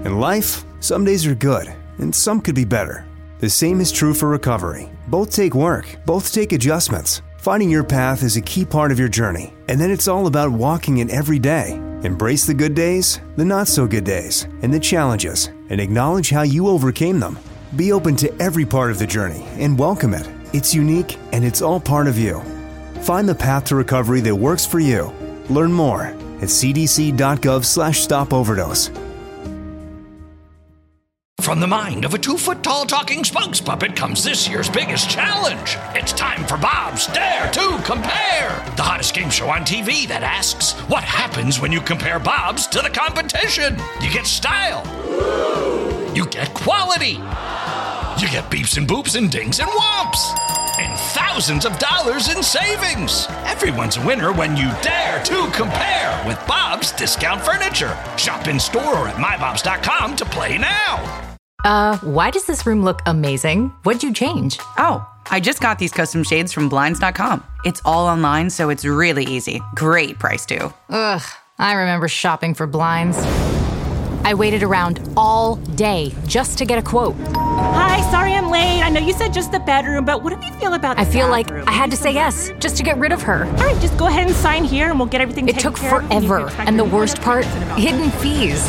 In life, some days are good, and some could be better. The same is true for recovery. Both take work, both take adjustments. Finding your path is a key part of your journey, and then it's all about walking it every day. Embrace the good days, the not-so-good days, and the challenges, and acknowledge how you overcame them. Be open to every part of the journey and welcome it. It's unique, and it's all part of you. Find the path to recovery that works for you. Learn more at cdc.gov/stopoverdose. From the mind of a 2-foot-tall talking spokes puppet comes this year's biggest challenge. It's time for Bob's Dare to Compare, the hottest game show on TV that asks, what happens when you compare Bob's to the competition? You get style. You get quality. You get beeps and boops and dings and whomps. And thousands of dollars in savings. Everyone's a winner when you dare to compare with Bob's Discount Furniture. Shop in store or at mybobs.com to play now. Why does this room look amazing? What'd you change? Oh, I just got these custom shades from Blinds.com. It's all online, so it's really easy. Great price, too. Ugh, I remember shopping for blinds. I waited around all day just to get a quote. Hi, sorry I'm late. I know you said just the bedroom, but what do you feel about the I feel bathroom? like I had to say yes just to get rid of her. All right, just go ahead and sign here and we'll get everything taken care of. It took forever. And the worst part, hidden fees.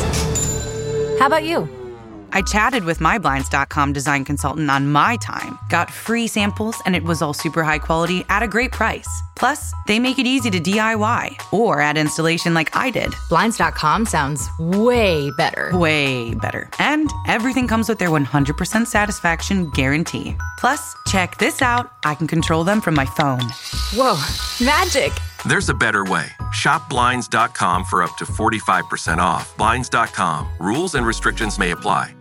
How about you? I chatted with my Blinds.com design consultant on my time, got free samples, and it was all super high quality at a great price. Plus, they make it easy to DIY or add installation like I did. Blinds.com sounds way better. Way better. And everything comes with their 100% satisfaction guarantee. Plus, check this out. I can control them from my phone. Whoa, magic. There's a better way. Shop Blinds.com for up to 45% off. Blinds.com. Rules and restrictions may apply.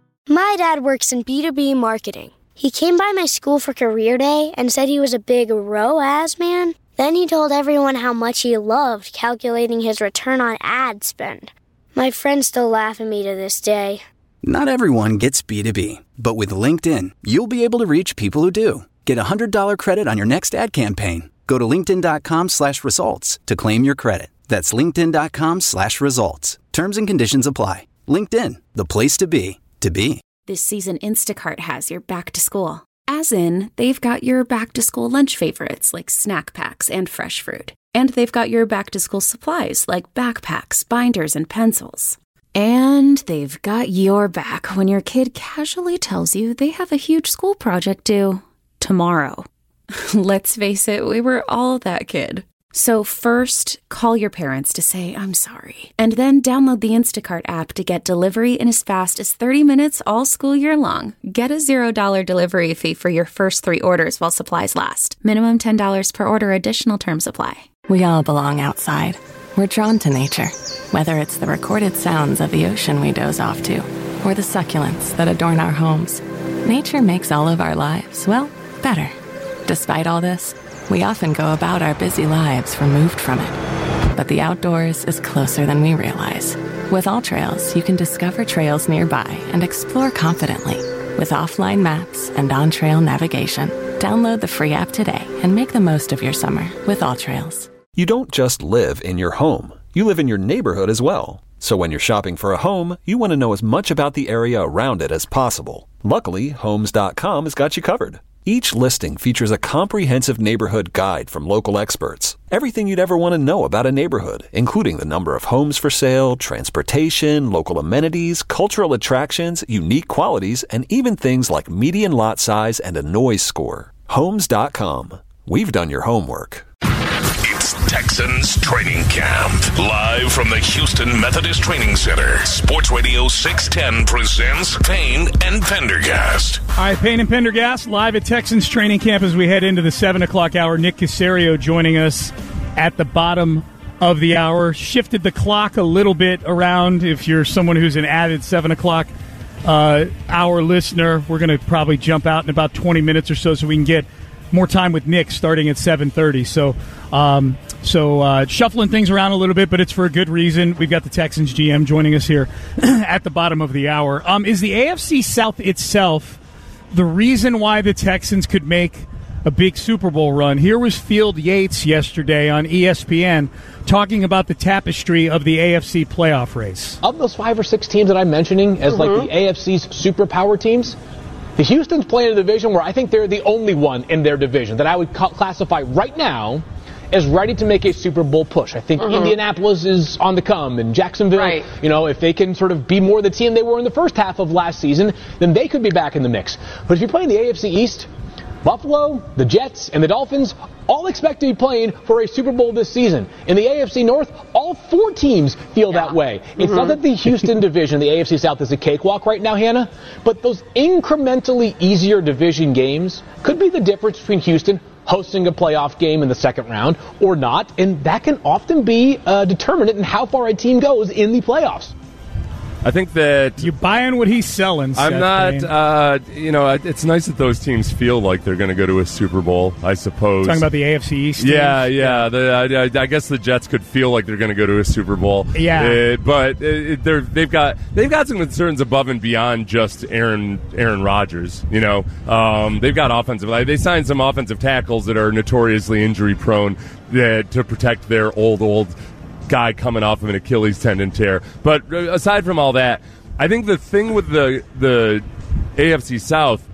My dad works in B2B marketing. He came by my school for career day and said he was a big ROAS man. Then he told everyone how much he loved calculating his return on ad spend. My friends still laugh at me to this day. Not everyone gets B2B, but with LinkedIn, you'll be able to reach people who do. Get a $100 credit on your next ad campaign. Go to linkedin.com/results to claim your credit. That's linkedin.com/results. Terms and conditions apply. LinkedIn, the place to be. This season, Instacart has your back to school. As in, they've got your back to school lunch favorites like snack packs and fresh fruit. And they've got your back to school supplies like backpacks, binders, and pencils. And they've got your back when your kid casually tells you they have a huge school project due tomorrow. Let's face it, we were all that kid. So first, call your parents to say, I'm sorry. And then download the Instacart app to get delivery in as fast as 30 minutes all school year long. Get a $0 delivery fee for your first 3 orders while supplies last. Minimum $10 per order. Additional terms apply. We all belong outside. We're drawn to nature. Whether it's the recorded sounds of the ocean we doze off to, or the succulents that adorn our homes, nature makes all of our lives, well, better. Despite all this, we often go about our busy lives removed from it. But the outdoors is closer than we realize. With AllTrails, you can discover trails nearby and explore confidently. With offline maps and on-trail navigation, download the free app today and make the most of your summer with AllTrails. You don't just live in your home. You live in your neighborhood as well. So when you're shopping for a home, you want to know as much about the area around it as possible. Luckily, Homes.com has got you covered. Each listing features a comprehensive neighborhood guide from local experts. Everything you'd ever want to know about a neighborhood, including the number of homes for sale, transportation, local amenities, cultural attractions, unique qualities, and even things like median lot size and a noise score. Homes.com. We've done your homework. Texans Training Camp. Live from the Houston Methodist Training Center. Sports Radio 610 presents Payne and Pendergast. All right, Payne and Pendergast live at Texans Training Camp as we head into the 7 o'clock hour. Nick Caserio joining us at the bottom of the hour. Shifted the clock a little bit around. If you're someone who's an avid 7 o'clock hour listener, we're going to probably jump out in about 20 minutes or so we can get more time with Nick starting at 7:30. So shuffling things around a little bit, but it's for a good reason. We've got the Texans GM joining us here at the bottom of the hour. Is the AFC South itself the reason why the Texans could make a big Super Bowl run. Here was Field Yates yesterday on ESPN talking about the tapestry of the AFC playoff race. Of those 5 or 6 teams that I'm mentioning as like the AFC's superpower teams, the Houston's playing a division where I think they're the only one in their division that I would classify right now as ready to make a Super Bowl push. I think Indianapolis is on the come, and Jacksonville, you know, if they can sort of be more the team they were in the first half of last season, then they could be back in the mix. But if you're playing the AFC East, Buffalo, the Jets, and the Dolphins all expect to be playing for a Super Bowl this season. In the AFC North, all 4 teams feel that way. It's not that the Houston division, the AFC South, is a cakewalk right now, Hannah, but those incrementally easier division games could be the difference between Houston hosting a playoff game in the second round or not, and that can often be a determinant in how far a team goes in the playoffs. I think that you buying what he's selling. I'm not. It's nice that those teams feel like they're going to go to a Super Bowl. I suppose. Talking about the AFC East. Yeah. I guess the Jets could feel like they're going to go to a Super Bowl. Yeah, but they've got some concerns above and beyond just Aaron Rodgers. You know, they've got offensive. They signed some offensive tackles that are notoriously injury prone to protect their old guy coming off of an Achilles tendon tear. But aside from all that, I think the thing with the AFC South,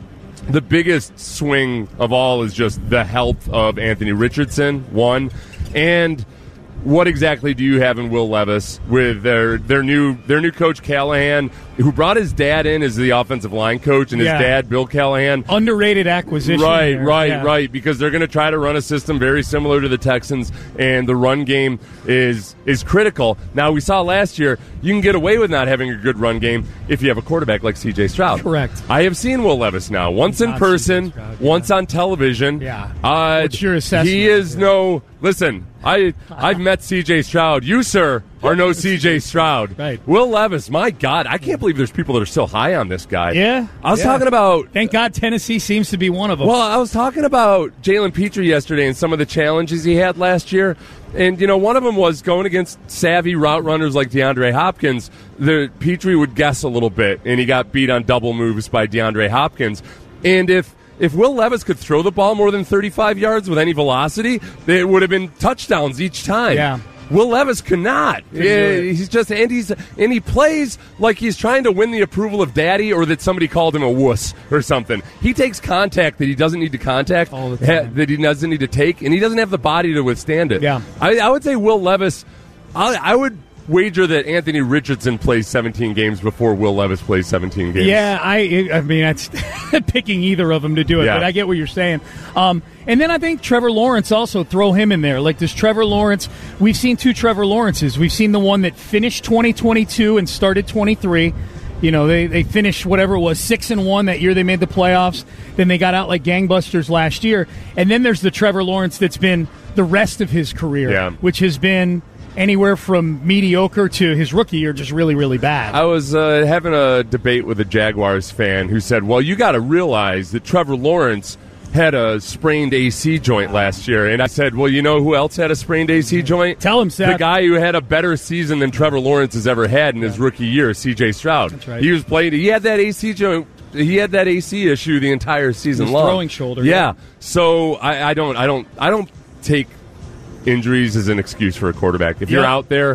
the biggest swing of all is just the health of Anthony Richardson, one, and what exactly do you have in Will Levis with their new coach Callahan, who brought his dad in as the offensive line coach, and his dad, Bill Callahan. Underrated acquisition. Right, because they're going to try to run a system very similar to the Texans, and the run game is critical. Now, we saw last year, you can get away with not having a good run game if you have a quarterback like C.J. Stroud. Correct. I have seen Will Levis now, once in person, once on television. Yeah. What's your assessment? He is no... Listen, I've met C.J. Stroud. You, sir, are no C.J. Stroud. Right. Will Levis, my God, I can't believe there's people that are still high on this guy. Yeah. I was talking about... Thank God Tennessee seems to be one of them. Well, I was talking about Jalen Petrie yesterday and some of the challenges he had last year. And, you know, one of them was going against savvy route runners like DeAndre Hopkins. Petrie would guess a little bit, and he got beat on double moves by DeAndre Hopkins. And if Will Levis could throw the ball more than 35 yards with any velocity, it would have been touchdowns each time. Yeah. Will Levis cannot. He's just and he plays like he's trying to win the approval of daddy, or that somebody called him a wuss or something. He takes contact that he doesn't need to contact, all the time. that he doesn't need to take, and he doesn't have the body to withstand it. Yeah. I would say Will Levis. I would wager that Anthony Richardson plays 17 games before Will Levis plays 17 games. Yeah, I mean, that's picking either of them to do it, but I get what you're saying. And then I think Trevor Lawrence also, throw him in there. Like, does Trevor Lawrence, we've seen 2 Trevor Lawrences. We've seen the one that finished 2022 and started 23. You know, they finished whatever it was, 6-1 that year they made the playoffs. Then they got out like gangbusters last year. And then there's the Trevor Lawrence that's been the rest of his career, which has been anywhere from mediocre to his rookie year just really, really bad. I was having a debate with a Jaguars fan who said, well, you got to realize that Trevor Lawrence had a sprained AC joint last year. And I said, well, you know who else had a sprained AC joint? Tell him, Seth. The guy who had a better season than Trevor Lawrence has ever had in his rookie year, C.J. Stroud. That's right. He was playing. He had that AC joint. He had that AC issue the entire season long. Throwing shoulder. Yeah. So I don't take injuries as an excuse for a quarterback. If you're out there,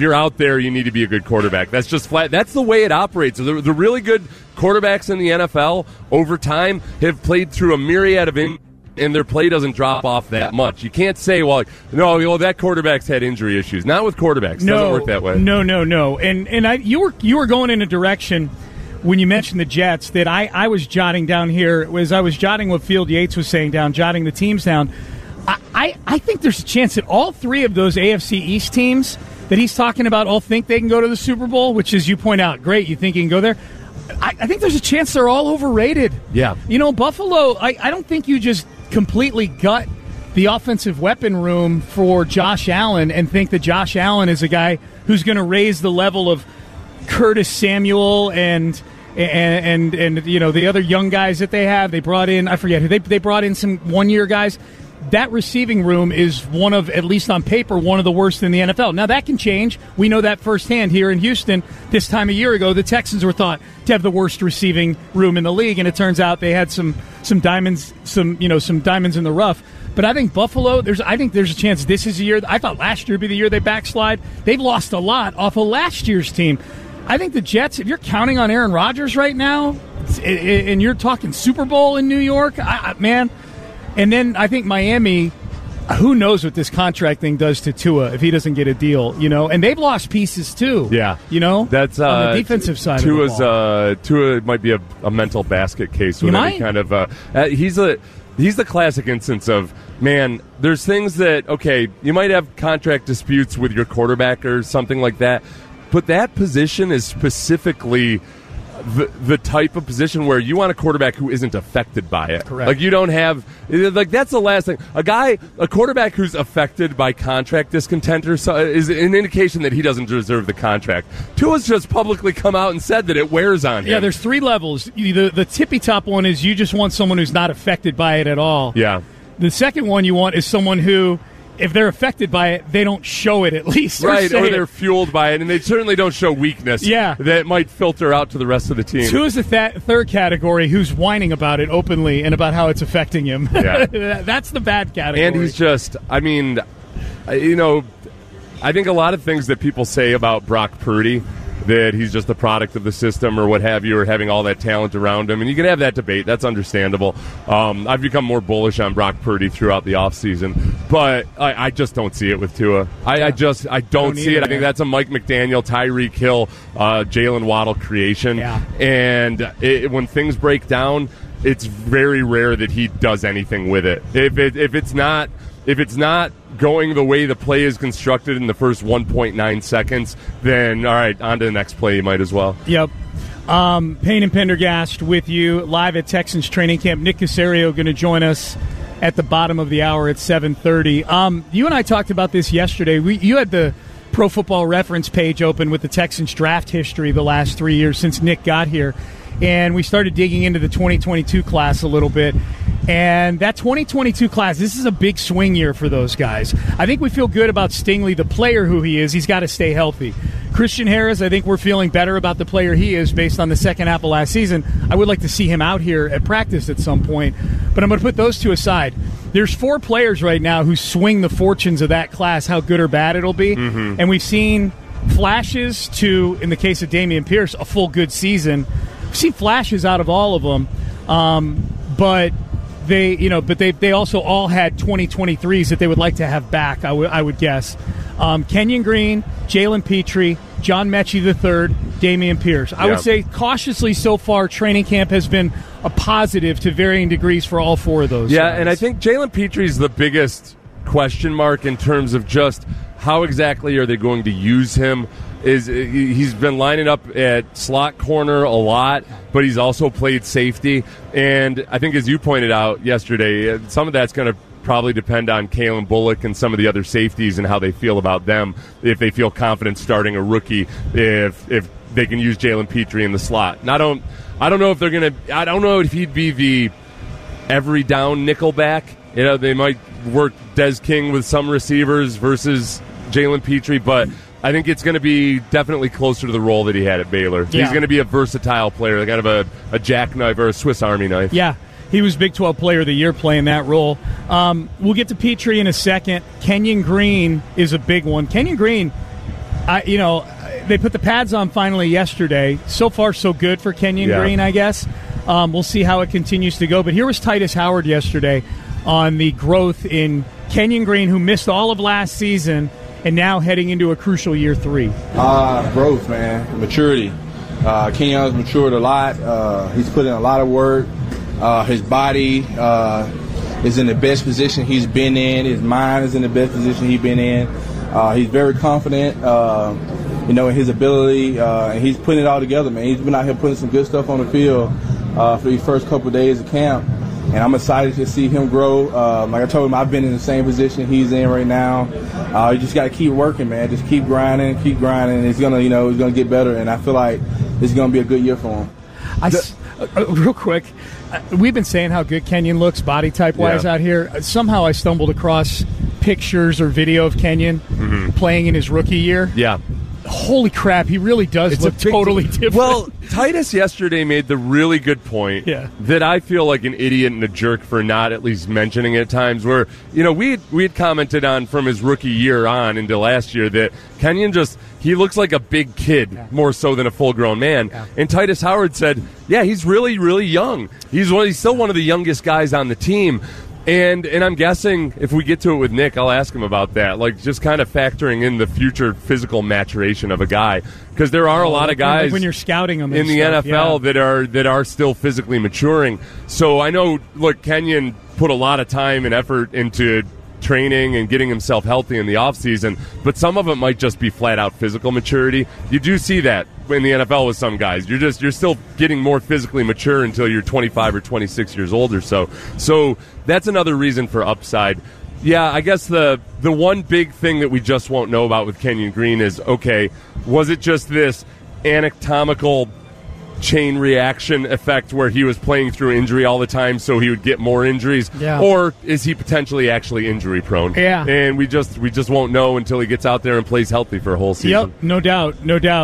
you need to be a good quarterback. That's just flat. That's the way it operates. The really good quarterbacks in the NFL over time have played through a myriad of injuries, and their play doesn't drop off that much. You can't say, well, that quarterback's had injury issues. Not with quarterbacks. It doesn't work that way. No. And you were going in a direction when you mentioned the Jets that I was jotting down here. As I was jotting what Field Yates was saying down, jotting the teams down. I think there's a chance that all 3 of those AFC East teams that he's talking about all think they can go to the Super Bowl, which, as you point out, great, you think you can go there. I think there's a chance they're all overrated. Yeah. You know, Buffalo, I don't think you just completely gut the offensive weapon room for Josh Allen and think that Josh Allen is a guy who's going to raise the level of Curtis Samuel and you know, the other young guys that they have. They brought in, I forget who, they brought in some one-year guys. that receiving room is one of, at least on paper, one of the worst in the NFL. Now, that can change. We know that firsthand here in Houston. This time a year ago, the Texans were thought to have the worst receiving room in the league, and it turns out they had some diamonds, some diamonds in the rough. But I think Buffalo, I think there's a chance this is the year. I thought last year would be the year they backslide. They've lost a lot off of last year's team. I think the Jets, if you're counting on Aaron Rodgers right now, and you're talking Super Bowl in New York, man. And then I think Miami, who knows what this contract thing does to Tua if he doesn't get a deal, And they've lost pieces too. Yeah. That's on the defensive side Tua's, of the ball. Tua might be a mental basket case with any kind of he's the classic instance of, man, there's things that, okay, you might have contract disputes with your quarterback or something like that, but that position is specifically the type of position where you want a quarterback who isn't affected by it. Correct. Like, you don't have, like, that's the last thing. A quarterback who's affected by contract discontent is an indication that he doesn't deserve the contract. Tua's just publicly come out and said that it wears on him. Yeah, there's 3 levels. The tippy top one is you just want someone who's not affected by it at all. Yeah. The second one you want is someone who, if they're affected by it, they don't show it at least. Right, or they're fueled by it, and they certainly don't show weakness that might filter out to the rest of the team. Two is the third category, who's whining about it openly and about how it's affecting him. Yeah. That's the bad category. And he's just, I think a lot of things that people say about Brock Purdy, that he's just a product of the system or what have you, or having all that talent around him. And you can have that debate. That's understandable. I've become more bullish on Brock Purdy throughout the offseason. But I just don't see it with Tua. I don't see it. I think that's a Mike McDaniel, Tyreek Hill, Jalen Waddle creation. Yeah. And when things break down, it's very rare that he does anything with it. If it's not going the way the play is constructed in the first 1.9 seconds, then all right, on to the next play. You might as well. Yep. Payne and Pendergast with you live at Texans training camp. Nick Caserio going to join us at the bottom of the hour at 7:30. You and I talked about this yesterday. You had the Pro Football Reference page open with the Texans draft history the last 3 years since Nick got here, and we started digging into the 2022 class a little bit. And that 2022 class, this is a big swing year for those guys. I think we feel good about Stingley, the player who he is. He's got to stay healthy. Christian Harris, I think we're feeling better about the player he is based on the second half of last season. I would like to see him out here at practice at some point. But I'm going to put those two aside. There's 4 players right now who swing the fortunes of that class, how good or bad it'll be. Mm-hmm. And we've seen flashes to, in the case of Dameon Pierce, a full good season. We've seen flashes out of all of them. But they also all had 2023s that they would like to have back, I would guess. Kenyon Green, Jalen Petrie, John Mechie III, Dameon Pierce. I would say cautiously so far, training camp has been a positive to varying degrees for all 4 of those guys. And I think Jalen Petrie is the biggest question mark in terms of just how exactly are they going to use him. He's been lining up at slot corner a lot, but he's also played safety. And I think, as you pointed out yesterday, some of that's going to probably depend on Kalen Bullock and some of the other safeties and how they feel about them, if they feel confident starting a rookie, if they can use Jalen Petrie in the slot. And I don't know if they're going to – I don't know if he'd be the every down nickelback. They might work Des King with some receivers versus Jalen Petrie, but – I think it's going to be definitely closer to the role that he had at Baylor. Yeah. He's going to be a versatile player, kind of a jackknife or a Swiss Army knife. Yeah, he was Big 12 Player of the Year playing that role. We'll get to Petrie in a second. Kenyon Green is a big one. Kenyon Green, they put the pads on finally yesterday. So far, so good for Kenyon Green, I guess. We'll see how it continues to go. But here was Titus Howard yesterday on the growth in Kenyon Green, who missed all of last season, and now heading into a crucial year 3. Growth, man. Maturity. Kenyon's matured a lot. He's put in a lot of work. His body is in the best position he's been in. His mind is in the best position he's been in. He's very confident, in his ability, and he's putting it all together, man. He's been out here putting some good stuff on the field for these first couple of days of camp. And I'm excited to see him grow. Like I told him, I've been in the same position he's in right now. You just got to keep working, man. Just keep grinding. It's gonna, he's gonna get better. And I feel like it's gonna be a good year for him. Real quick, we've been saying how good Kenyon looks body type-wise out here. Somehow I stumbled across pictures or video of Kenyon playing in his rookie year. Yeah. Holy crap, he really does look totally different. Well, Titus yesterday made the really good point that I feel like an idiot and a jerk for not at least mentioning it at times where, we had commented on from his rookie year on into last year that Kenyon he looks like a big kid more so than a full-grown man. Yeah. And Titus Howard said, he's really, really young. He's still one of the youngest guys on the team. And I'm guessing if we get to it with Nick, I'll ask him about that, like just kind of factoring in the future physical maturation of a guy, because there are a lot of guys when you're scouting them in the NFL that are still physically maturing. So I know, look, Kenyon put a lot of time and effort into training and getting himself healthy in the offseason, but some of it might just be flat out physical maturity. You do see that in the NFL with some guys. You're still getting more physically mature until you're 25 or 26 years old or so. So that's another reason for upside. Yeah, I guess the one big thing that we just won't know about with Kenyon Green is, okay, was it just this anatomical chain reaction effect where he was playing through injury all the time so he would get more injuries, or is he potentially actually injury prone? And we just won't know until he gets out there and plays healthy for a whole season. No doubt.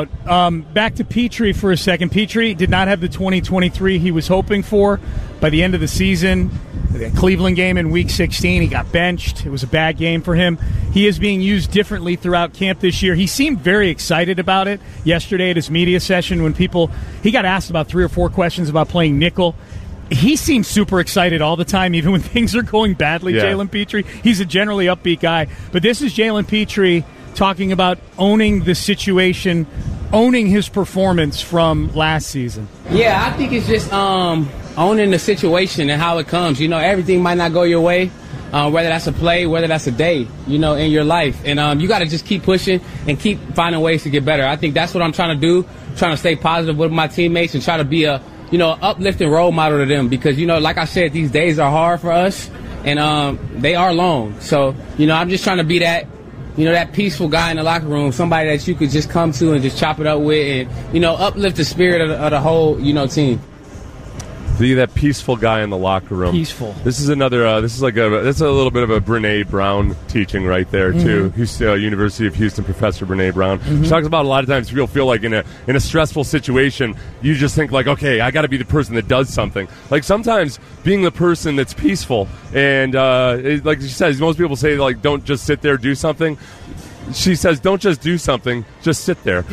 Back to Petrie for a second. Petrie did not have the 2023 he was hoping for. By the end of the season, the Cleveland game in Week 16, he got benched. It was a bad game for him. He is being used differently throughout camp this year. He seemed very excited about it yesterday at his media session when he got asked about 3 or 4 questions about playing nickel. He seems super excited all the time, even when things are going badly, Jalen Petrie. He's a generally upbeat guy. But this is Jalen Petrie talking about owning the situation, owning his performance from last season. Yeah, I think it's just owning the situation and how it comes. Everything might not go your way, whether that's a play, whether that's a day, in your life. And you got to just keep pushing and keep finding ways to get better. I think that's what I'm trying to do, trying to stay positive with my teammates and try to be a uplifting role model to them because, like I said, these days are hard for us and they are long. So, I'm just trying to be that, that peaceful guy in the locker room, somebody that you could just come to and just chop it up with and, uplift the spirit of the whole, team. Be that peaceful guy in the locker room. Peaceful. This is another. That's a little bit of a Brene Brown teaching right there too. University of Houston professor Brene Brown. She talks about a lot of times people feel like in a stressful situation, you just think like, okay, I got to be the person that does something. Like sometimes being the person that's peaceful and like she says, most people say like, don't just sit there, do something. She says, don't just do something, just sit there.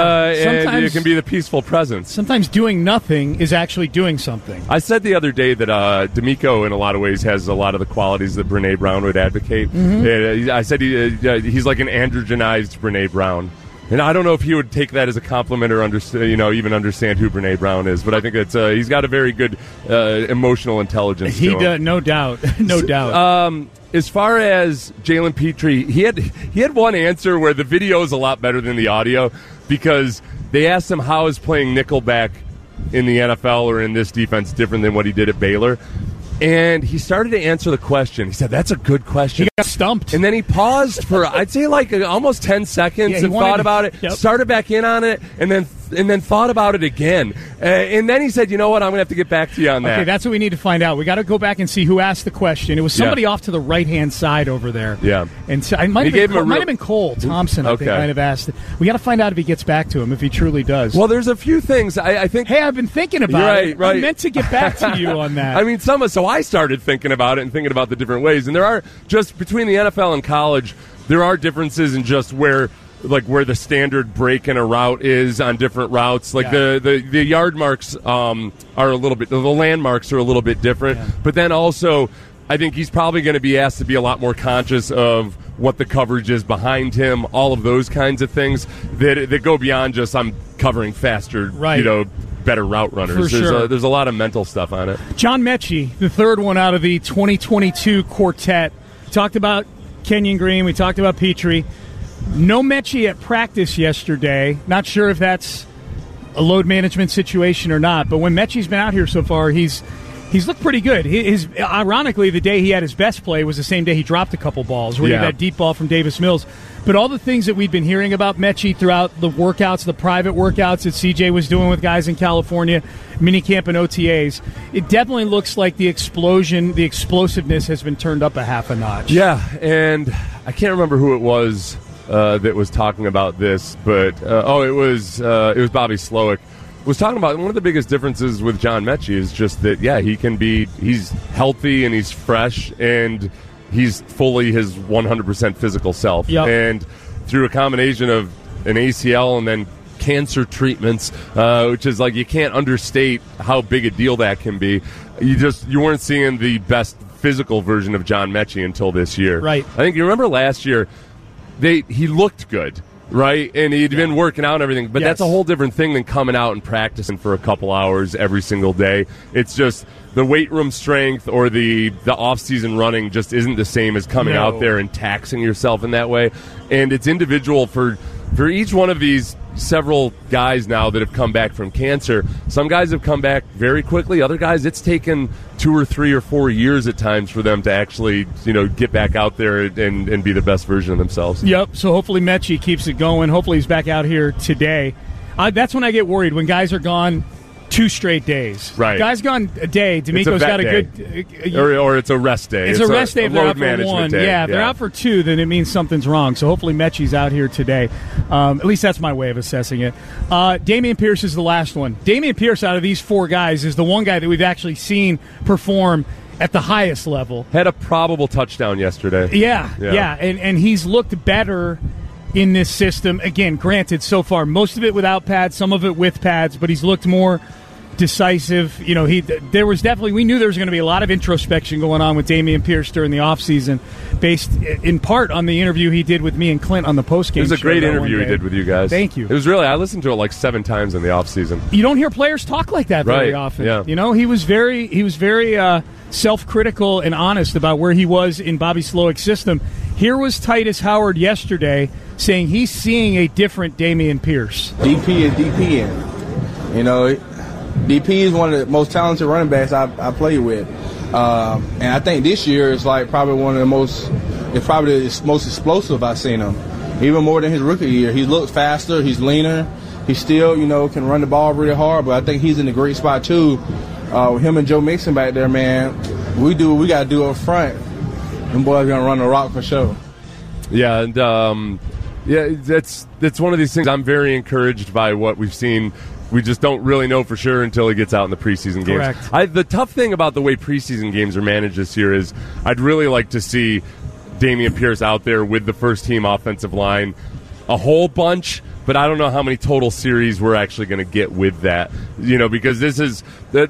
And you can be the peaceful presence. Sometimes doing nothing is actually doing something. I said the other day that D'Amico, in a lot of ways, has a lot of the qualities that Brene Brown would advocate. I said he's like an androgenized Brene Brown. And I don't know if he would take that as a compliment or even understand who Brene Brown is, but I think it's he's got a very good emotional intelligence. He does, no doubt, no doubt. As far as Jalen Petrie, he had one answer where the video is a lot better than the audio because they asked him how is playing nickelback in the NFL or in this defense different than what he did at Baylor. And he started to answer the question. He said, that's a good question. He got stumped. And then he paused for, I'd say, like almost 10 seconds and thought about it, started back in on it, and then thought about it again. And then he said, you know what, I'm going to have to get back to you on that. Okay, that's what we need to find out. We got to go back and see who asked the question. It was somebody off to the right-hand side over there. Yeah. And so it might have been Cole Thompson, I think, might have asked it. We got to find out if he gets back to him, if he truly does. Well, there's a few things. I think. Hey, I've been thinking about it. Right. I meant to get back to you on that. I mean, so I started thinking about it and thinking about the different ways. And there are, just between the NFL and college, there are differences in just where the standard break in a route is on different routes. Like the yard marks are a little bit, the landmarks are a little bit different. Yeah. But then also, I think he's probably going to be asked to be a lot more conscious of what the coverage is behind him, all of those kinds of things that go beyond just I'm covering faster, better route runners. There's a lot of mental stuff on it. John Mechie, the third one out of the 2022 quartet. We talked about Kenyon Green. We talked about Petrie. No Mechie at practice yesterday. Not sure if that's a load management situation or not, but when Mechie's been out here so far, he's He's looked pretty good. Ironically, the day he had his best play was the same day he dropped a couple balls, where he had that deep ball from Davis Mills. But all the things that we've been hearing about Mechie throughout the workouts, the private workouts that CJ was doing with guys in California, minicamp and OTAs, it definitely looks like the explosion, the explosiveness has been turned up a half a notch. Yeah, and I can't remember who it was that was talking about this, but it was Bobby Slowick. Was talking about one of the biggest differences with John Mechie is just that, he's healthy and he's fresh and he's fully his 100% physical self. Yep. And through a combination of an ACL and then cancer treatments, which is like you can't understate how big a deal that can be. You weren't seeing the best physical version of John Mechie until this year. Right. I think you remember last year, he looked good. Right, and he'd been working out and everything, but that's a whole different thing than coming out and practicing for a couple hours every single day. It's just the weight room strength or the off-season running just isn't the same as coming out there and taxing yourself in that way. And it's individual for each one of these several guys now that have come back from cancer. Some guys have come back very quickly. Other guys, it's taken 2 or 3 or 4 years at times for them to actually, get back out there and be the best version of themselves. Yep. So hopefully Mechie keeps it going. Hopefully he's back out here today. That's when I get worried, when guys are gone 2 straight days. Right. Guys gone a day. D'Amico's got a good... Or it's a rest day. It's a rest day if they're load out for management 1. day. Yeah, if they're out for 2, then it means something's wrong. So hopefully Mechie's out here today. At least that's my way of assessing it. Dameon Pierce is the last one. Dameon Pierce, out of these 4 guys, is the one guy that we've actually seen perform at the highest level. Had a probable touchdown yesterday. Yeah. And he's looked better in this system. Again, granted, so far, most of it without pads, some of it with pads, but he's looked more decisive. We knew there was going to be a lot of introspection going on with Dameon Pierce during the offseason, based in part on the interview he did with me and Clint on the postgame show. It was a great interview he did with you guys. Thank you. It was really, I listened to it like 7 times in the offseason. You don't hear players talk like that very often. Yeah. He was very self-critical and honest about where he was in Bobby Slowick's system. Here was Titus Howard yesterday saying he's seeing a different Dameon Pierce. DP is DP. DP is one of the most talented running backs I played with. And I think this year is probably the most explosive I've seen him. Even more than his rookie year. He looks faster, he's leaner, he still, can run the ball really hard, but I think he's in a great spot too. With him and Joe Mixon back there, man, we got to do up front. Them boys going to run the rock for sure. Yeah, and that's one of these things. I'm very encouraged by what we've seen. We just don't really know for sure until he gets out in the preseason games. Correct. The tough thing about the way preseason games are managed this year is I'd really like to see Dameon Pierce out there with the first-team offensive line a whole bunch, but I don't know how many total series we're actually going to get with that. Because this is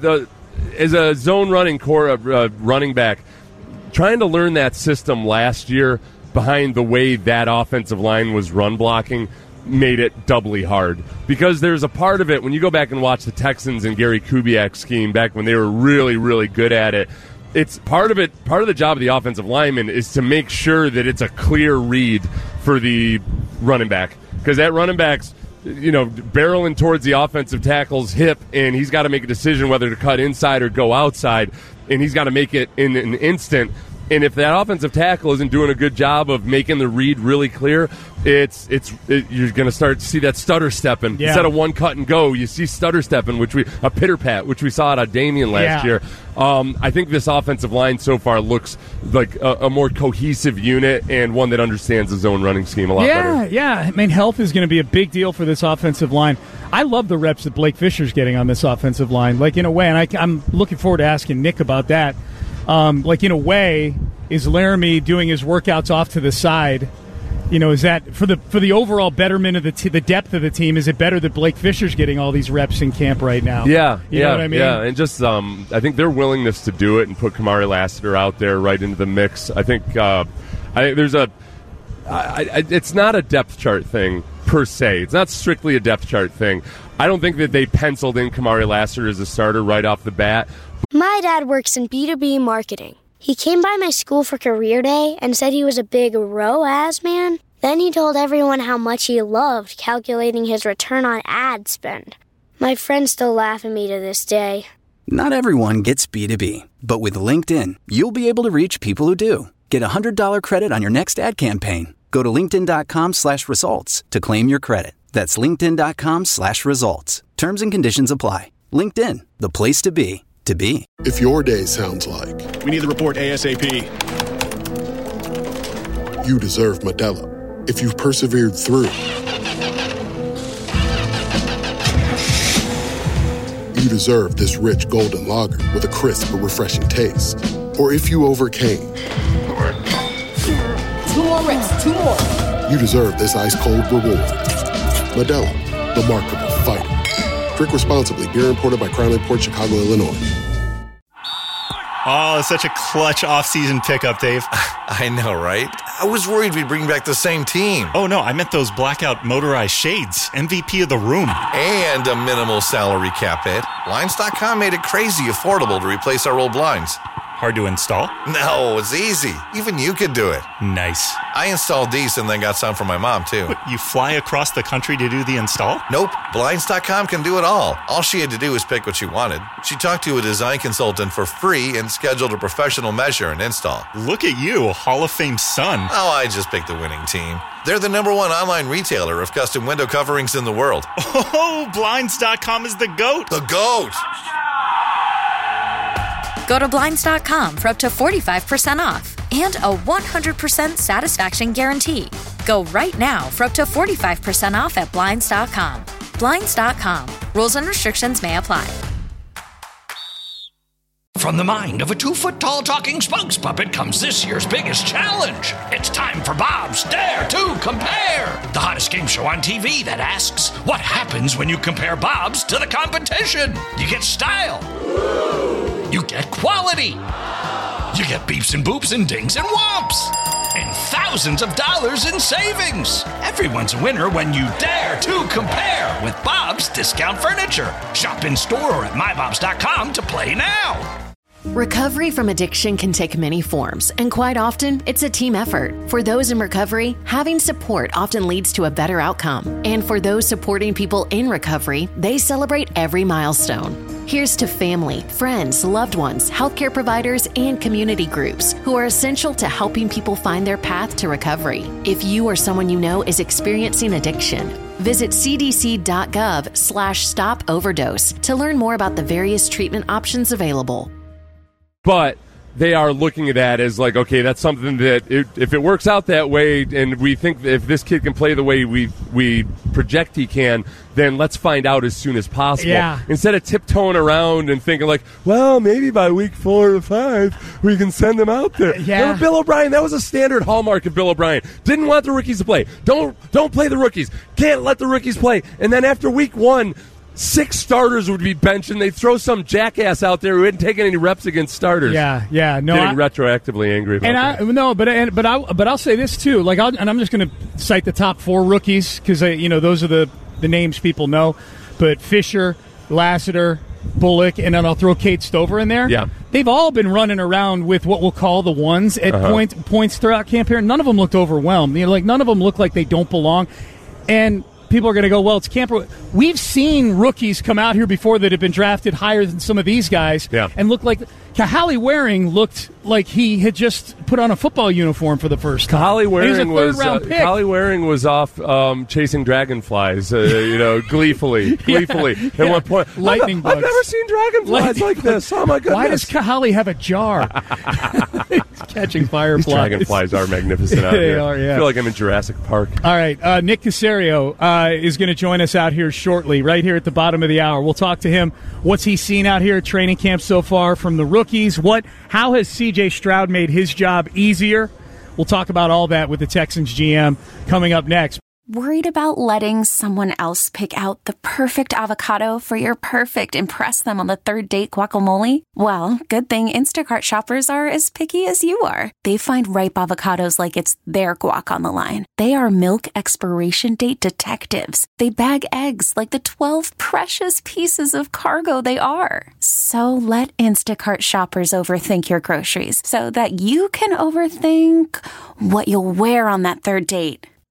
as a zone running running back, trying to learn that system last year behind the way that offensive line was run blocking made it doubly hard, because there's a part of it when you go back and watch the Texans and Gary Kubiak's scheme back when they were really, really good at it. It's part of the job of the offensive lineman is to make sure that it's a clear read for the running back, because that running back's barreling towards the offensive tackle's hip, and he's got to make a decision whether to cut inside or go outside, and he's got to make it in an instant. And if that offensive tackle isn't doing a good job of making the read really clear, you're going to start to see that stutter stepping. Yeah. Instead of one cut and go, you see stutter stepping, a pitter pat, which we saw out of Dameon last year. I think this offensive line so far looks like a more cohesive unit and one that understands the zone running scheme a lot better. Yeah. Health is going to be a big deal for this offensive line. I love the reps that Blake Fisher's getting on this offensive line, in a way, and I'm looking forward to asking Nick about that. In a way, is Laramie doing his workouts off to the side? Is that for the overall betterment of the depth of the team? Is it better that Blake Fisher's getting all these reps in camp right now? Yeah, you know what I mean. Yeah, and just I think their willingness to do it and put Kamari Lassiter out there right into the mix. I think there's it's not a depth chart thing per se. It's not strictly a depth chart thing. I don't think that they penciled in Kamari Lassiter as a starter right off the bat. My dad works in B2B marketing. He came by my school for career day and said he was a big ROAS man. Then he told everyone how much he loved calculating his return on ad spend. My friends still laugh at me to this day. Not everyone gets B2B, but with LinkedIn, you'll be able to reach people who do. Get $100 credit on your next ad campaign. Go to linkedin.com/results to claim your credit. That's linkedin.com/results. Terms and conditions apply. LinkedIn, the place to be, to be. If your day sounds like, we need the report ASAP. You deserve Modelo. If you've persevered through, you deserve this rich golden lager with a crisp but refreshing taste. Or if you overcame. 2 more reps, 2 more. You deserve this ice-cold reward. Modelo, the mark of a fighter. Drink responsibly. Beer imported by Crown Imports, Chicago, Illinois. Oh, it's such a clutch off-season pickup, Dave. I know, right? I was worried we'd bring back the same team. Oh, no, I meant those blackout motorized shades. MVP of the room. And a minimal salary cap hit. Blinds.com made it crazy affordable to replace our old blinds. Hard to install? No, it's easy. Even you could do it. Nice. I installed these and then got some for my mom, too. What, you fly across the country to do the install? Nope. Blinds.com can do it all. All she had to do was pick what she wanted. She talked to a design consultant for free and scheduled a professional measure and install. Look at you, a Hall of Fame son. Oh, I just picked the winning team. They're the #1 online retailer of custom window coverings in the world. Oh, Blinds.com is the GOAT. The GOAT! Go to Blinds.com for up to 45% off and a 100% satisfaction guarantee. Go right now for up to 45% off at Blinds.com. Blinds.com. Rules and restrictions may apply. From the mind of a 2-foot-tall talking spokes puppet comes this year's biggest challenge. It's time for Bob's Dare to Compare, the hottest game show on TV that asks, what happens when you compare Bob's to the competition? You get style. You get quality. You get beeps and boops and dings and whomps. And thousands of dollars in savings. Everyone's a winner when you dare to compare with Bob's Discount Furniture. Shop in store or at mybobs.com to play now. Recovery from addiction can take many forms, and quite often, it's a team effort. For those in recovery, having support often leads to a better outcome. And for those supporting people in recovery, they celebrate every milestone. Here's to family, friends, loved ones, healthcare providers, and community groups who are essential to helping people find their path to recovery. If you or someone you know is experiencing addiction, visit cdc.gov/stop overdose to learn more about the various treatment options available. But they are looking at that as like, okay, that's something that if it works out that way and we think if this kid can play the way we project he can, then let's find out as soon as possible. Yeah. Instead of tiptoeing around and thinking like, well, maybe by week 4 or 5 we can send them out there. Yeah. Remember Bill O'Brien? That was a standard hallmark of Bill O'Brien. Didn't want the rookies to play. Don't play the rookies. Can't let the rookies play. And then after week 1, 6 starters would be benched, and they'd throw some jackass out there who hadn't taken any reps against starters. No, getting retroactively angry about that. But I'll say this too. I'm just going to cite the top 4 rookies because those are the names people know. But Fisher, Lassiter, Bullock, and then I'll throw Kate Stover in there. Yeah, they've all been running around with what we'll call the ones at points throughout camp here. None of them looked overwhelmed. None of them look like they don't belong, and people are going to go, well, it's camp. We've seen rookies come out here before that have been drafted higher than some of these guys and look like Kahale Waring looked like he had just put on a football uniform for the first time. Kahale Waring was off chasing dragonflies, gleefully. At one point. Lightning bugs. I've never seen dragonflies like this. Oh, my goodness. Why does Kahale have a jar? Catching fireflies. These dragonflies are magnificent out here. They are, yeah. I feel like I'm in Jurassic Park. All right. Nick Caserio is going to join us out here shortly, right here at the bottom of the hour. We'll talk to him. What's he seen out here at training camp so far from the rookies? How has C.J. Stroud made his job easier? We'll talk about all that with the Texans GM coming up next. Worried about letting someone else pick out the perfect avocado for your perfect impress them on the third date guacamole? Well, good thing Instacart shoppers are as picky as you are. They find ripe avocados like it's their guac on the line. They are milk expiration date detectives. They bag eggs like the 12 precious pieces of cargo they are. So let Instacart shoppers overthink your groceries so that you can overthink what you'll wear on that third date.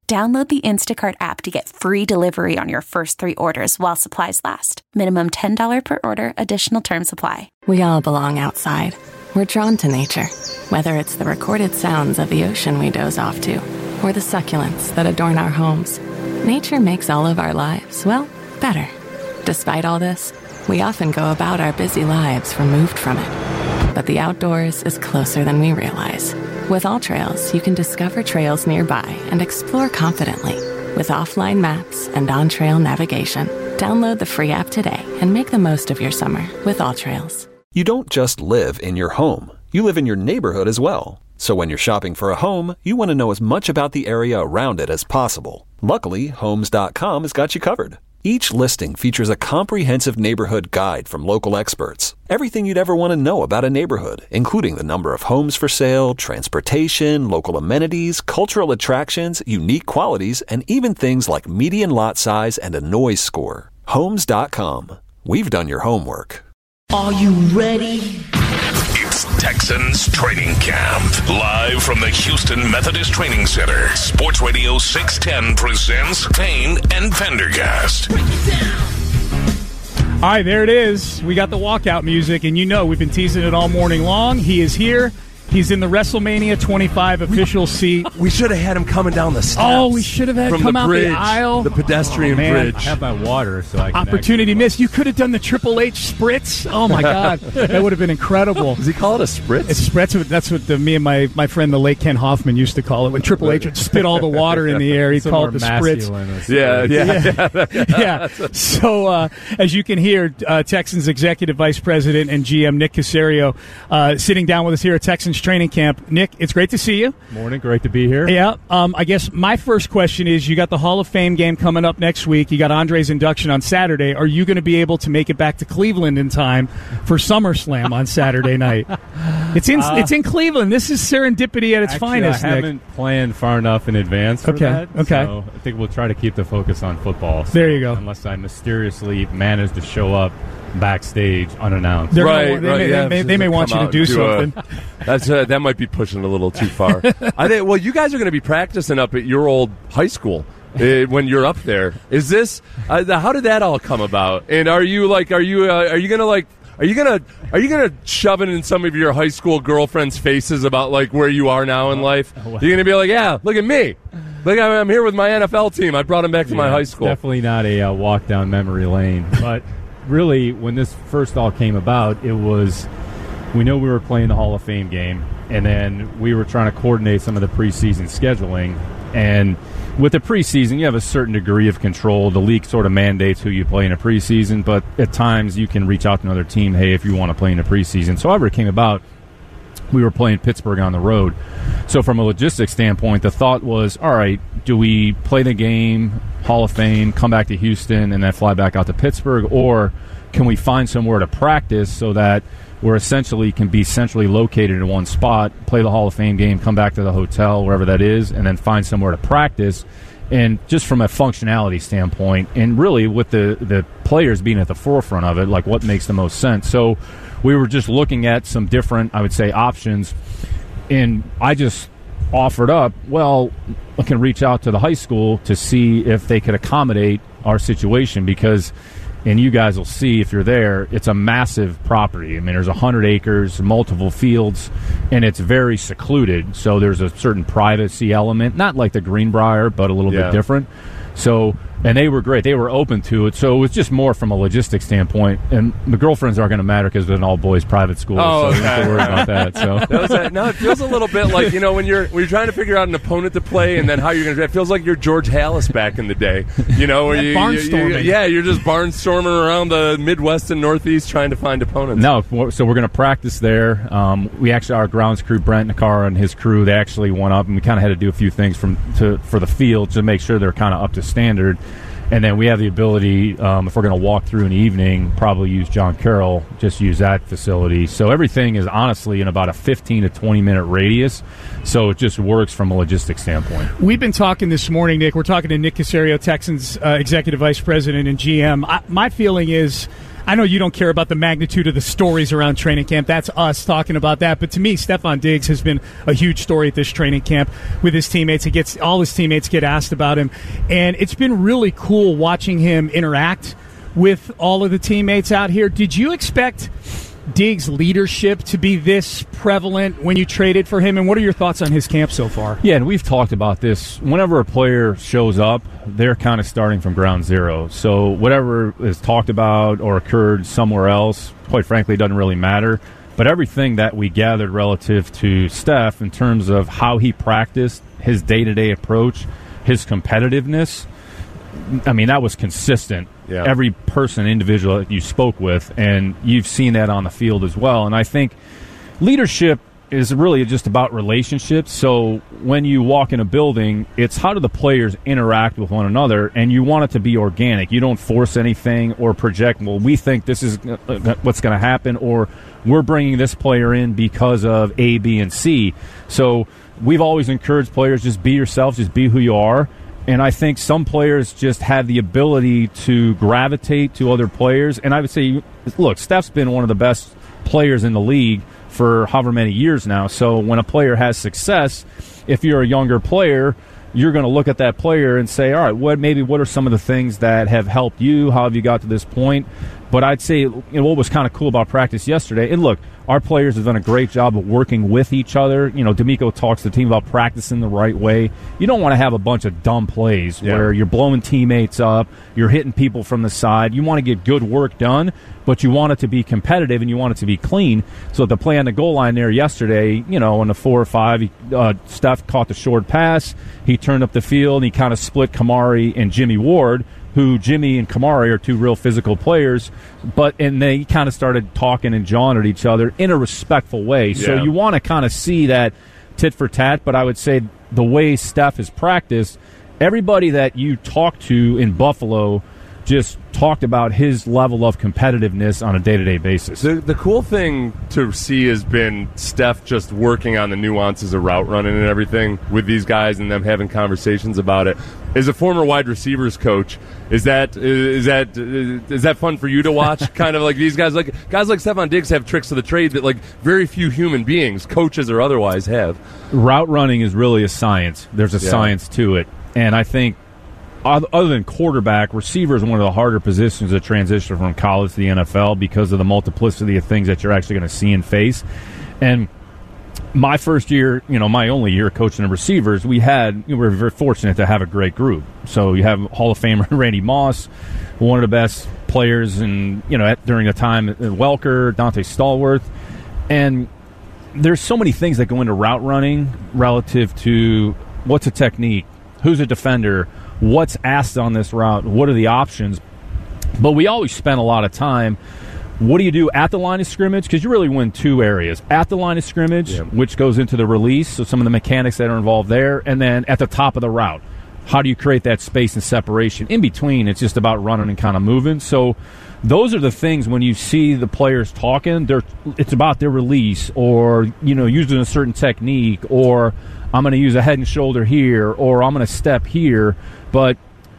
Download the Instacart app to get free delivery on your first 3 orders while supplies last. Minimum $10 per order. Additional terms apply. We all belong outside. We're drawn to nature, whether it's the recorded sounds of the ocean we doze off to, or the succulents that adorn our homes. Nature makes all of our lives, well, better. Despite all this, we often go about our busy lives removed from it. But the outdoors is closer than we realize. With AllTrails, you can discover trails nearby and explore confidently. With offline maps and on-trail navigation, download the free app today and make the most of your summer with AllTrails. You don't just live in your home. You live in your neighborhood as well. So when you're shopping for a home, you want to know as much about the area around it as possible. Luckily, Homes.com has got you covered. Each listing features a comprehensive neighborhood guide from local experts. Everything you'd ever want to know about a neighborhood, including the number of homes for sale, transportation, local amenities, cultural attractions, unique qualities, and even things like median lot size and a noise score. Homes.com. We've done your homework. Are you ready? It's Texans Training Camp. Live from the Houston Methodist Training Center. Sports Radio 610 presents Payne and Pendergast. All right, there it is. We got the walkout music, and we've been teasing it all morning long. He is here. He's in the WrestleMania 25 official seat. We should have had him coming down the steps. Oh, we should have had him come out the aisle. The pedestrian bridge. I have my water, so I can opportunity missed. You could have done the Triple H spritz. Oh, my God. That would have been incredible. Does he call it a spritz? It's a spritz. That's what me and my friend, the late Ken Hoffman, used to call it. When Triple H would spit all the water in the air, he'd call it the spritz. Yeah. So, as you can hear, Texans Executive Vice President and GM Nick Caserio sitting down with us here at Texans Training Camp. Nick, it's great to see you. Morning, great to be here. Yeah. I guess my first question is, you got the Hall of Fame game coming up next week. You got Andre's induction on Saturday. Are you going to be able to make it back to Cleveland in time for SummerSlam on Saturday night? It's in Cleveland. This is serendipity at its finest, I haven't planned far enough in advance for that. Okay. So I think we'll try to keep the focus on football. So there you go. Unless I mysteriously manage to show up backstage unannounced. They may want you to do something. That might be pushing a little too far. I think. Well, you guys are going to be practicing up at your old high school when you're up there. Is this? How did that all come about? And are you gonna shove it in some of your high school girlfriends' faces about like where you are now in life? You're gonna be like, yeah, look at me. Look, I'm here with my NFL team. I brought him back to my high school. Definitely not a walk down memory lane, but. Really, when this first all came about, it was we know we were playing the Hall of Fame game, and then we were trying to coordinate some of the preseason scheduling. And with the preseason, you have a certain degree of control. The league sort of mandates who you play in a preseason, but at times you can reach out to another team, hey, if you want to play in a preseason. So however it came about, we were playing Pittsburgh on the road. So from a logistics standpoint, the thought was, all right, do we play the game, Hall of Fame, come back to Houston, and then fly back out to Pittsburgh, or can we find somewhere to practice so that we're essentially can be centrally located in one spot, play the Hall of Fame game, come back to the hotel, wherever that is, and then find somewhere to practice. And just from a functionality standpoint, and really with the players being at the forefront of it, like what makes the most sense. So we were just looking at some different, I would say, options, and I just offered up, well, I can reach out to the high school to see if they could accommodate our situation because, and you guys will see if you're there, it's a massive property. I mean, there's 100 acres, multiple fields, and it's very secluded. So there's a certain privacy element, not like the Greenbrier, but a little bit different. So, and they were great. They were open to it. So it was just more from a logistics standpoint. And the girlfriends aren't going to matter because it's an all-boys private school. So you don't have to worry about that. So it feels a little bit like, when you're trying to figure out an opponent to play and then how you're going to. It feels like you're George Halas back in the day. Where barnstorming. You're just barnstorming around the Midwest and Northeast trying to find opponents. No, so we're going to practice there. We actually, our grounds crew, Brent Nakara and his crew, they actually went up and we kind of had to do a few things for the field to make sure they're kind of up to standard. And then we have the ability, if we're going to walk through in the evening, probably use John Carroll, just use that facility. So everything is honestly in about a 15 to 20-minute radius. So it just works from a logistics standpoint. We've been talking this morning, Nick. We're talking to Nick Caserio, Texans Executive Vice President and GM. My feeling is, I know you don't care about the magnitude of the stories around training camp. That's us talking about that. But to me, Stefon Diggs has been a huge story at this training camp with his teammates. All his teammates get asked about him. And it's been really cool watching him interact with all of the teammates out here. Did you expect Diggs' leadership to be this prevalent when you traded for him, and what are your thoughts on his camp so far? Yeah, and we've talked about this. Whenever a player shows up, they're kind of starting from ground zero. So whatever is talked about or occurred somewhere else, quite frankly, doesn't really matter. But everything that we gathered relative to Steph in terms of how he practiced, his day-to-day approach, his competitiveness, I mean, that was consistent. Yeah. Every person, individual that you spoke with, and you've seen that on the field as well. And I think leadership is really just about relationships. So when you walk in a building, it's how do the players interact with one another, and you want it to be organic. You don't force anything or project, well, we think this is what's going to happen, or we're bringing this player in because of A, B, and C. So we've always encouraged players, just be yourself, just be who you are. And I think some players just have the ability to gravitate to other players. And I would say, look, Steph's been one of the best players in the league for however many years now. So when a player has success, if you're a younger player, you're going to look at that player and say, all right, what are some of the things that have helped you? How have you got to this point? But I'd say what was kind of cool about practice yesterday, and look, our players have done a great job of working with each other. D'Amico talks to the team about practicing the right way. You don't want to have a bunch of dumb plays where you're blowing teammates up, you're hitting people from the side. You want to get good work done, but you want it to be competitive and you want it to be clean. So the play on the goal line there yesterday, on the 4 or 5, Steph caught the short pass. He turned up the field and he kind of split Kamari and Jimmy Ward, who Jimmy and Kamari are two real physical players, and they kind of started talking and jawing at each other in a respectful way. Yeah. So you want to kind of see that tit for tat, but I would say the way Steph is practiced, everybody that you talk to in Buffalo just talked about his level of competitiveness on a day-to-day basis. The cool thing to see has been Steph just working on the nuances of route running and everything with these guys and them having conversations about it. As a former wide receivers coach, is that fun for you to watch? Kind of like these guys like Stefon Diggs have tricks of the trade that like very few human beings, coaches or otherwise, have. Route running is really a science. There's a science to it, and I think other than quarterback, receiver is one of the harder positions to transition from college to the NFL because of the multiplicity of things that you're actually going to see and face. And my first year, my only year coaching the receivers, we were very fortunate to have a great group. So you have Hall of Famer Randy Moss, one of the best players, and during the time, Welker, Dante Stallworth, and there's so many things that go into route running relative to what's a technique, who's a defender, what's asked on this route, what are the options. But we always spend a lot of time, what do you do at the line of scrimmage? Because you really win two areas. At the line of scrimmage, which goes into the release, so some of the mechanics that are involved there, and then at the top of the route. How do you create that space and separation? In between, it's just about running and kind of moving. So those are the things when you see the players talking, it's about their release or, using a certain technique, or I'm going to use a head and shoulder here, or I'm going to step here. But,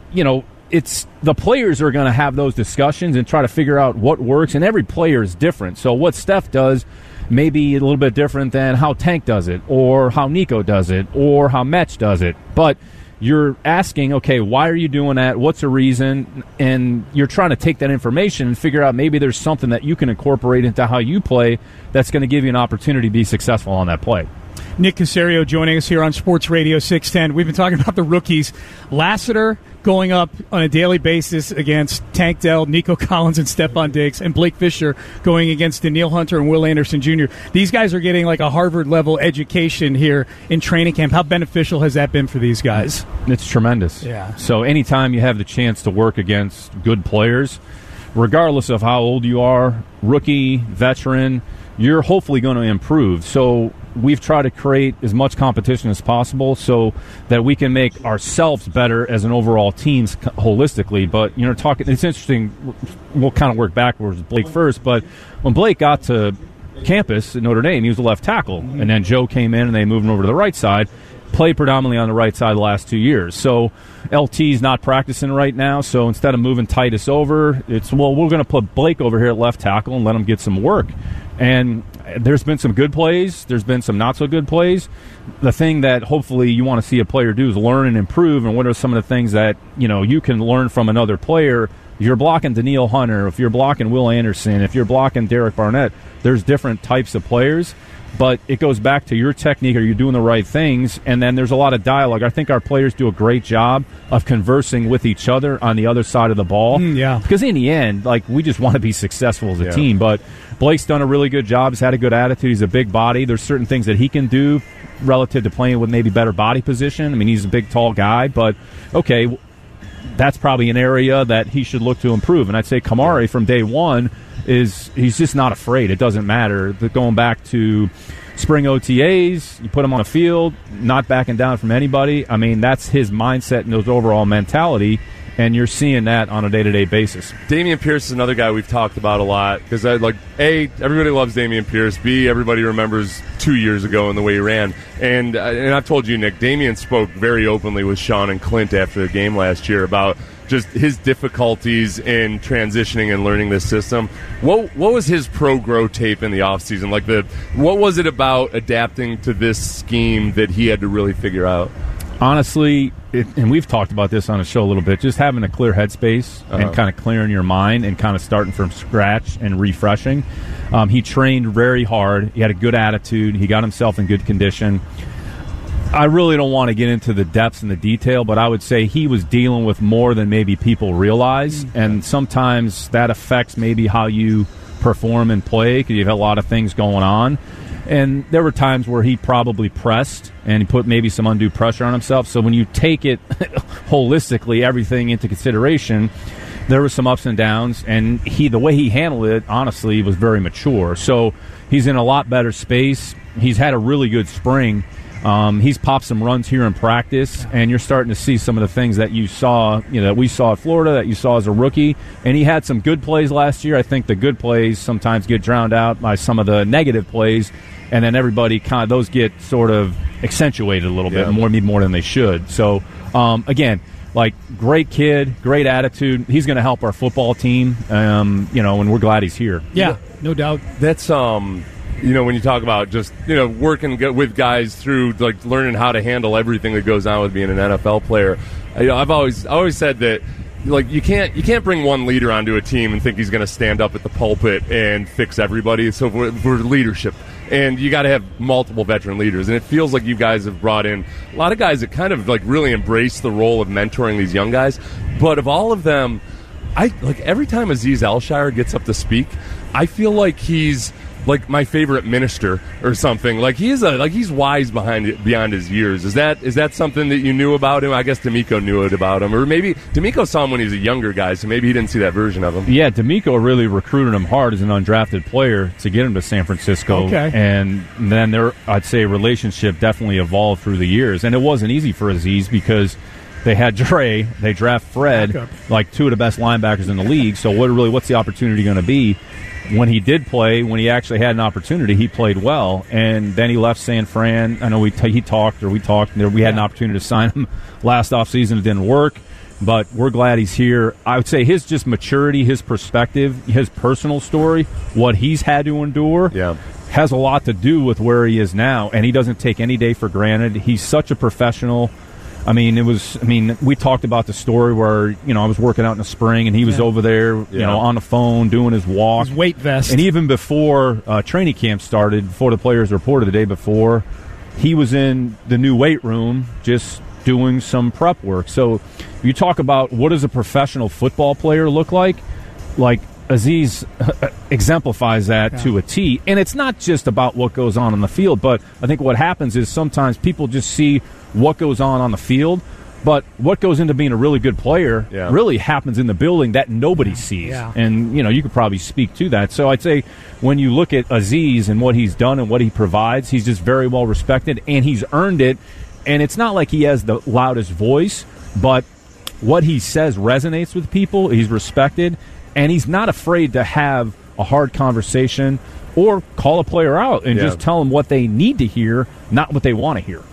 it's the players are going to have those discussions and try to figure out what works, and every player is different. So what Steph does may be a little bit different than how Tank does it, or how Nico does it, or how Metch does it. But you're asking, okay, why are you doing that? What's the reason? And you're trying to take that information and figure out maybe there's something that you can incorporate into how you play that's going to give you an opportunity to be successful on that play. Nick Caserio joining us here on Sports Radio 610. We've been talking about the rookies. Lassiter going up on a daily basis against Tank Dell, Nico Collins, and Stefon Diggs, and Blake Fisher going against Daniil Hunter and Will Anderson Jr. These guys are getting like a Harvard-level education here in training camp. How beneficial has that been for these guys? It's tremendous. Yeah. So anytime you have the chance to work against good players, regardless of how old you are, rookie, veteran, you're hopefully going to improve. So we've tried to create as much competition as possible so that we can make ourselves better as an overall team holistically. But, it's interesting. We'll kind of work backwards with Blake first. But when Blake got to campus at Notre Dame, he was a left tackle. And then Joe came in and they moved him over to the right side. played predominantly on the right side the last 2 years. So LT's not practicing right now, so instead of moving Titus over, it's, well, we're going to put Blake over here at left tackle and let him get some work. And there's been some good plays. There's been some not-so-good plays. The thing that hopefully you want to see a player do is learn and improve, and what are some of the things that, you know, you can learn from another player. If you're blocking Danielle Hunter, if you're blocking Will Anderson, if you're blocking Derek Barnett, there's different types of players. But it goes back to your technique. Are you doing the right things? And then there's a lot of dialogue. I think our players do a great job of conversing with each other on the other side of the ball. Yeah. Because in the end, like, we just want to be successful as a team. But Blake's done a really good job. He's had a good attitude. He's a big body. There's certain things that he can do relative to playing with maybe better body position. I mean, he's a big, tall guy. But, okay, that's probably an area that he should look to improve. And I'd say Kamari from day one he's just not afraid. It doesn't matter. Going back to spring OTAs, you put him on the field, not backing down from anybody. I mean, that's his mindset and his overall mentality, and you're seeing that on a day-to-day basis. Dameon Pierce is another guy we've talked about a lot because, A, everybody loves Dameon Pierce. B, everybody remembers 2 years ago and the way he ran. And I've told you, Nick, Dameon spoke very openly with Sean and Clint after the game last year about just his difficulties in transitioning and learning this system. What was his pro-grow tape in the offseason? Like, what was it about adapting to this scheme that he had to really figure out? Honestly, and we've talked about this on the show a little bit, just having a clear headspace and kind of clearing your mind and kind of starting from scratch and refreshing. He trained very hard. He had a good attitude. He got himself in good condition. I really don't want to get into the depths and the detail, but I would say he was dealing with more than maybe people realize, and sometimes that affects maybe how you perform and play because you have a lot of things going on. And there were times where he probably pressed and he put maybe some undue pressure on himself. So when you take it holistically, everything into consideration, there were some ups and downs, and the way he handled it, honestly, was very mature. So he's in a lot better space. He's had a really good spring. He's popped some runs here in practice, and you're starting to see some of the things that you saw, that we saw at Florida, that you saw as a rookie. And he had some good plays last year. I think the good plays sometimes get drowned out by some of the negative plays, and then everybody those get sort of accentuated a little bit more than they should. So, again, like, great kid, great attitude. He's going to help our football team, and we're glad he's here. Yeah, no doubt. That's when you talk about just, working with guys through, like, learning how to handle everything that goes on with being an NFL player, I've always said that, like, you can't bring one leader onto a team and think he's going to stand up at the pulpit and fix everybody. So for leadership, and you got to have multiple veteran leaders, and it feels like you guys have brought in a lot of guys that kind of, like, really embrace the role of mentoring these young guys. But of all of them, every time Azeez Al-Shaair gets up to speak, I feel like he's like my favorite minister or something. Like, he's wise beyond his years. Is that something that you knew about him? I guess D'Amico knew it about him, or maybe D'Amico saw him when he was a younger guy, so maybe he didn't see that version of him. Yeah, D'Amico really recruited him hard as an undrafted player to get him to San Francisco. Okay. And then I'd say relationship definitely evolved through the years, and it wasn't easy for Azeez because they had Dre, they draft Fred, like two of the best linebackers in the league. So what's the opportunity going to be? When he did play, when he actually had an opportunity, he played well. And then he left San Fran. I know we had an opportunity to sign him last offseason. It didn't work, but we're glad he's here. I would say his just maturity, his perspective, his personal story, what he's had to endure, has a lot to do with where he is now. And he doesn't take any day for granted. He's such a professional. We talked about the story where, I was working out in the spring and he was over there, on the phone doing his walk. His weight vest. And even before training camp started, before the players reported the day before, he was in the new weight room just doing some prep work. So you talk about what does a professional football player look like? Like, Azeez exemplifies that to a T. And it's not just about what goes on the field, but I think what happens is sometimes people just see what goes on the field, but what goes into being a really good player really happens in the building that nobody sees. Yeah. And, you could probably speak to that. So I'd say when you look at Azeez and what he's done and what he provides, he's just very well respected, and he's earned it. And it's not like he has the loudest voice, but what he says resonates with people. He's respected, and he's not afraid to have a hard conversation or call a player out and just tell them what they need to hear, not what they want to hear.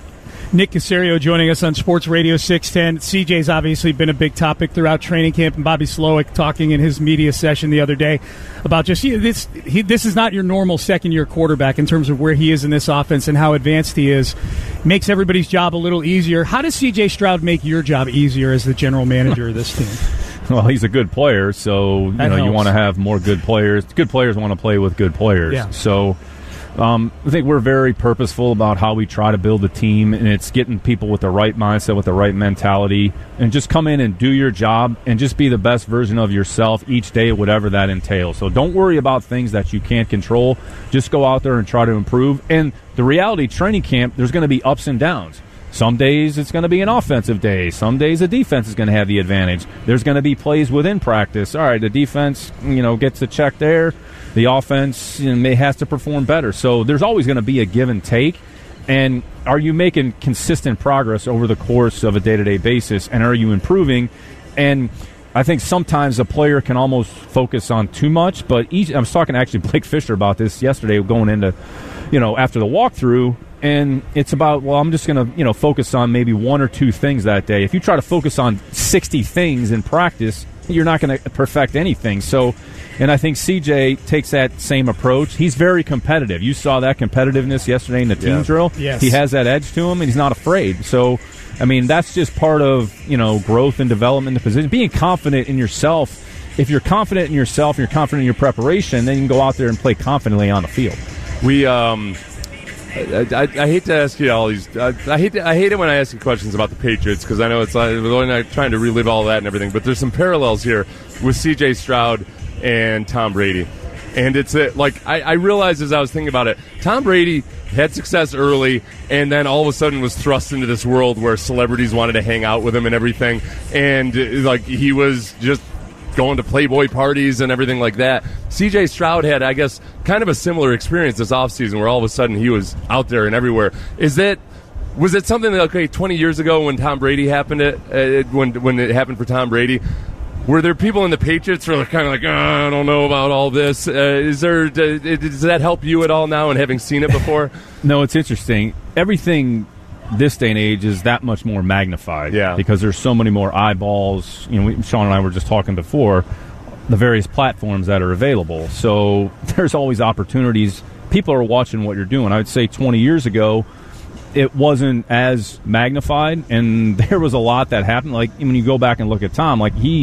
Nick Caserio joining us on Sports Radio 610. CJ's obviously been a big topic throughout training camp, and Bobby Slowick talking in his media session the other day about just this is not your normal second-year quarterback in terms of where he is in this offense and how advanced he is. Makes everybody's job a little easier. How does C.J. Stroud make your job easier as the general manager of this team? Well, he's a good player, so you want to have more good players. Good players want to play with good players. Yeah. So I think we're very purposeful about how we try to build a team, and it's getting people with the right mindset, with the right mentality, and just come in and do your job and just be the best version of yourself each day, whatever that entails. So don't worry about things that you can't control. Just go out there and try to improve. And the reality, training camp, there's going to be ups and downs. Some days it's going to be an offensive day. Some days the defense is going to have the advantage. There's going to be plays within practice. All right, the defense, gets the check there. The offense has to perform better. So there's always going to be a give and take. And are you making consistent progress over the course of a day-to-day basis? And are you improving? And I think sometimes a player can almost focus on too much. But I was talking to actually Blake Fisher about this yesterday going into, after the walkthrough. And it's about, I'm just going to, focus on maybe one or two things that day. If you try to focus on 60 things in practice, you're not going to perfect anything. So, and I think CJ takes that same approach. He's very competitive. You saw that competitiveness yesterday in the team drill. Yes. He has that edge to him, and he's not afraid. So, that's just part of, growth and development in the position. Being confident in yourself. If you're confident in yourself, and you're confident in your preparation, then you can go out there and play confidently on the field. I hate to ask you all these. I hate it when I ask you questions about the Patriots because I know it's like we're not trying to relive all that and everything. But there's some parallels here with C.J. Stroud and Tom Brady, and it's I realized as I was thinking about it, Tom Brady had success early, and then all of a sudden was thrust into this world where celebrities wanted to hang out with him and everything, and he was just going to Playboy parties and everything like that. C.J. Stroud had, I guess, kind of a similar experience this offseason where all of a sudden he was out there and everywhere. Was it something that, 20 years ago when Tom Brady happened, when it happened for Tom Brady, were there people in the Patriots who were kind of I don't know about all this? Does that help you at all now and having seen it before? No, it's interesting. Everything this day and age is that much more magnified because there's so many more eyeballs. Sean and I were just talking before the various platforms that are available. So there's always opportunities. People are watching what you're doing. I would say 20 years ago, it wasn't as magnified, and there was a lot that happened. Like when you go back and look at Tom, he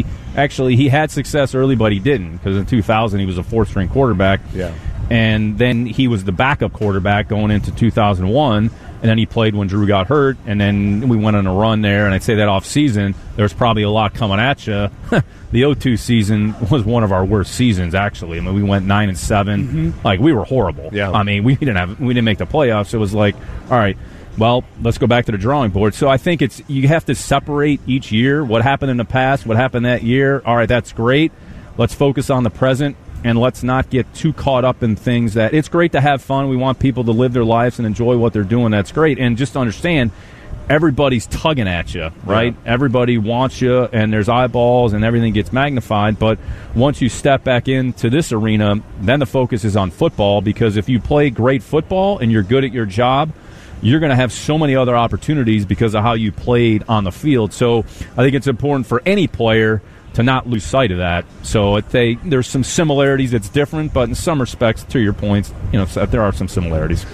had success early, but he didn't because in 2000 he was a fourth-string quarterback. Yeah. And then he was the backup quarterback going into 2001. And then he played when Drew got hurt, and then we went on a run there. And I'd say that off season, there's probably a lot coming at you. The 2002 season was one of our worst seasons, actually. We went 9-7. Mm-hmm. We were horrible. Yeah. We didn't make the playoffs. It was all right, well, let's go back to the drawing board. So I think you have to separate each year. What happened in the past? What happened that year? All right, that's great. Let's focus on the present. And let's not get too caught up in things that it's great to have fun. We want people to live their lives and enjoy what they're doing. That's great. And just understand, everybody's tugging at you, right? Yeah. Everybody wants you, and there's eyeballs, and everything gets magnified. But once you step back into this arena, then the focus is on football, because if you play great football and you're good at your job, you're going to have so many other opportunities because of how you played on the field. So I think it's important for any player to not lose sight of that. So there's some similarities. It's different, but in some respects, to your points, there are some similarities.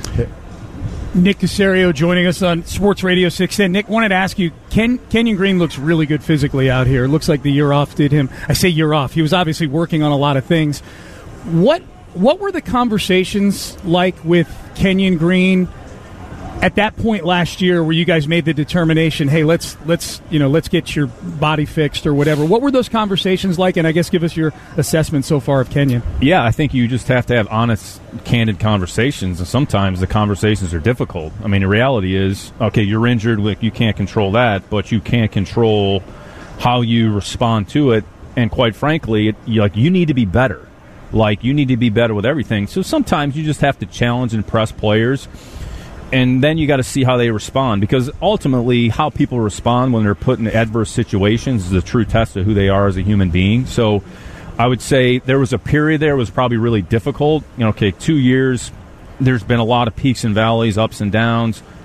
Nick Caserio joining us on Sports Radio 610. Nick, wanted to ask you, Kenyon Green looks really good physically out here. It looks like the year off did him. I say year off. He was obviously working on a lot of things. What were the conversations like with Kenyon Green at that point last year where you guys made the determination, hey, let's get your body fixed or whatever? What were those conversations like? And I guess give us your assessment so far of Kenyon. Yeah, I think you just have to have honest, candid conversations, and sometimes the conversations are difficult. The reality is, okay, you're injured, you can't control that, but you can't control how you respond to it. And quite frankly, you need to be better. You need to be better with everything. So sometimes you just have to challenge and press players. And then you got to see how they respond, because ultimately how people respond when they're put in adverse situations is a true test of who they are as a human being. So I would say there was a period there was probably really difficult. 2 years, there's been a lot of peaks and valleys, ups and downs.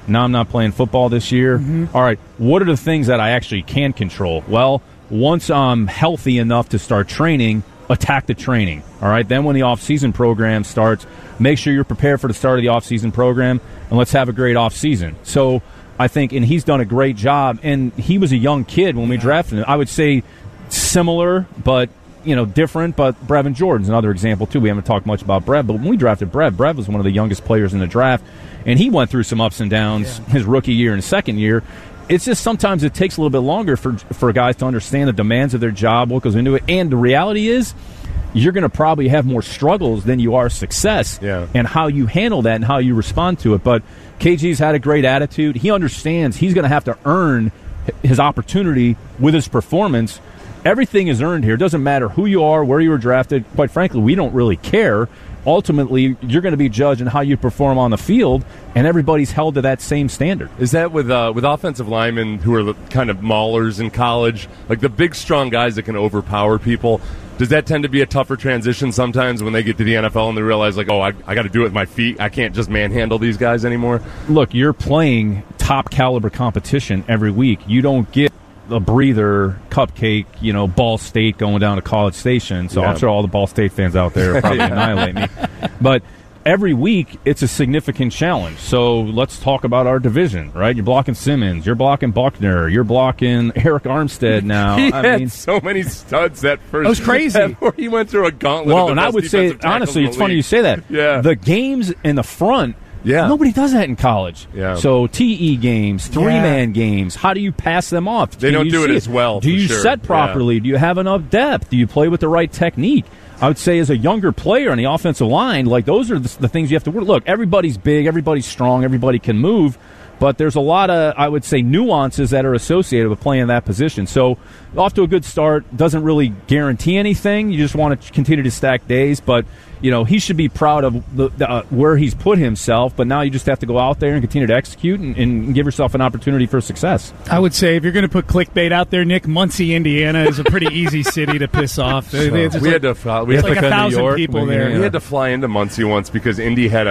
Now I'm not playing football this year. All right, what are the things that I actually can control? Well, once I'm healthy enough to start training, attack the training. All right, then when the off-season program starts, make sure you're prepared for the start of the off-season program, and let's have a great off-season. So I think, and he's done a great job, and he was a young kid when we drafted him. I would say similar, but different, but Brevin Jordan's another example, too. We haven't talked much about Brev, but when we drafted Brev was one of the youngest players in the draft, and he went through some ups and downs his rookie year and second year. It's just sometimes it takes a little bit longer for guys to understand the demands of their job, what goes into it, and the reality is you're going to probably have more struggles than you are success, and how you handle that and how you respond to it. But KG's had a great attitude. He understands he's going to have to earn his opportunity with his performance. Everything is earned here. It doesn't matter who you are, where you were drafted. Quite frankly, we don't really care. Ultimately, you're going to be judged on how you perform on the field, and everybody's held to that same standard. Is that with offensive linemen who are kind of maulers in college, like the big, strong guys that can overpower people? Does that tend to be a tougher transition sometimes when they get to the NFL and they realize, like, I got to do it with my feet. I can't just manhandle these guys anymore? Look, you're playing top-caliber competition every week. You don't get a breather, cupcake, Ball State going down to College Station. So I'm sure all the Ball State fans out there will probably annihilate me. But every week, it's a significant challenge. So let's talk about our division, right? You're blocking Simmons. You're blocking Buckner. You're blocking Eric Armstead now. He had so many studs that first. It was crazy. He went through a gauntlet. Well, and I would say, honestly, it's funny you say that. Yeah. The games in the front, nobody does that in college. Yeah. So TE games, three-man games, how do you pass them off? They don't do it as well. Do you set properly? Do you have enough depth? Do you play with the right technique? I would say as a younger player on the offensive line, like those are the things you have to work. Look, everybody's big, everybody's strong, everybody can move, but there's a lot of, I would say, nuances that are associated with playing that position. So off to a good start, doesn't really guarantee anything. You just want to continue to stack days, but he should be proud of where he's put himself, but now you just have to go out there and continue to execute and give yourself an opportunity for success. I would say if you're going to put clickbait out there, Nick, Muncie, Indiana is a pretty easy city to piss off. We had like 1,000 people there. We had to fly into Muncie once because Indy had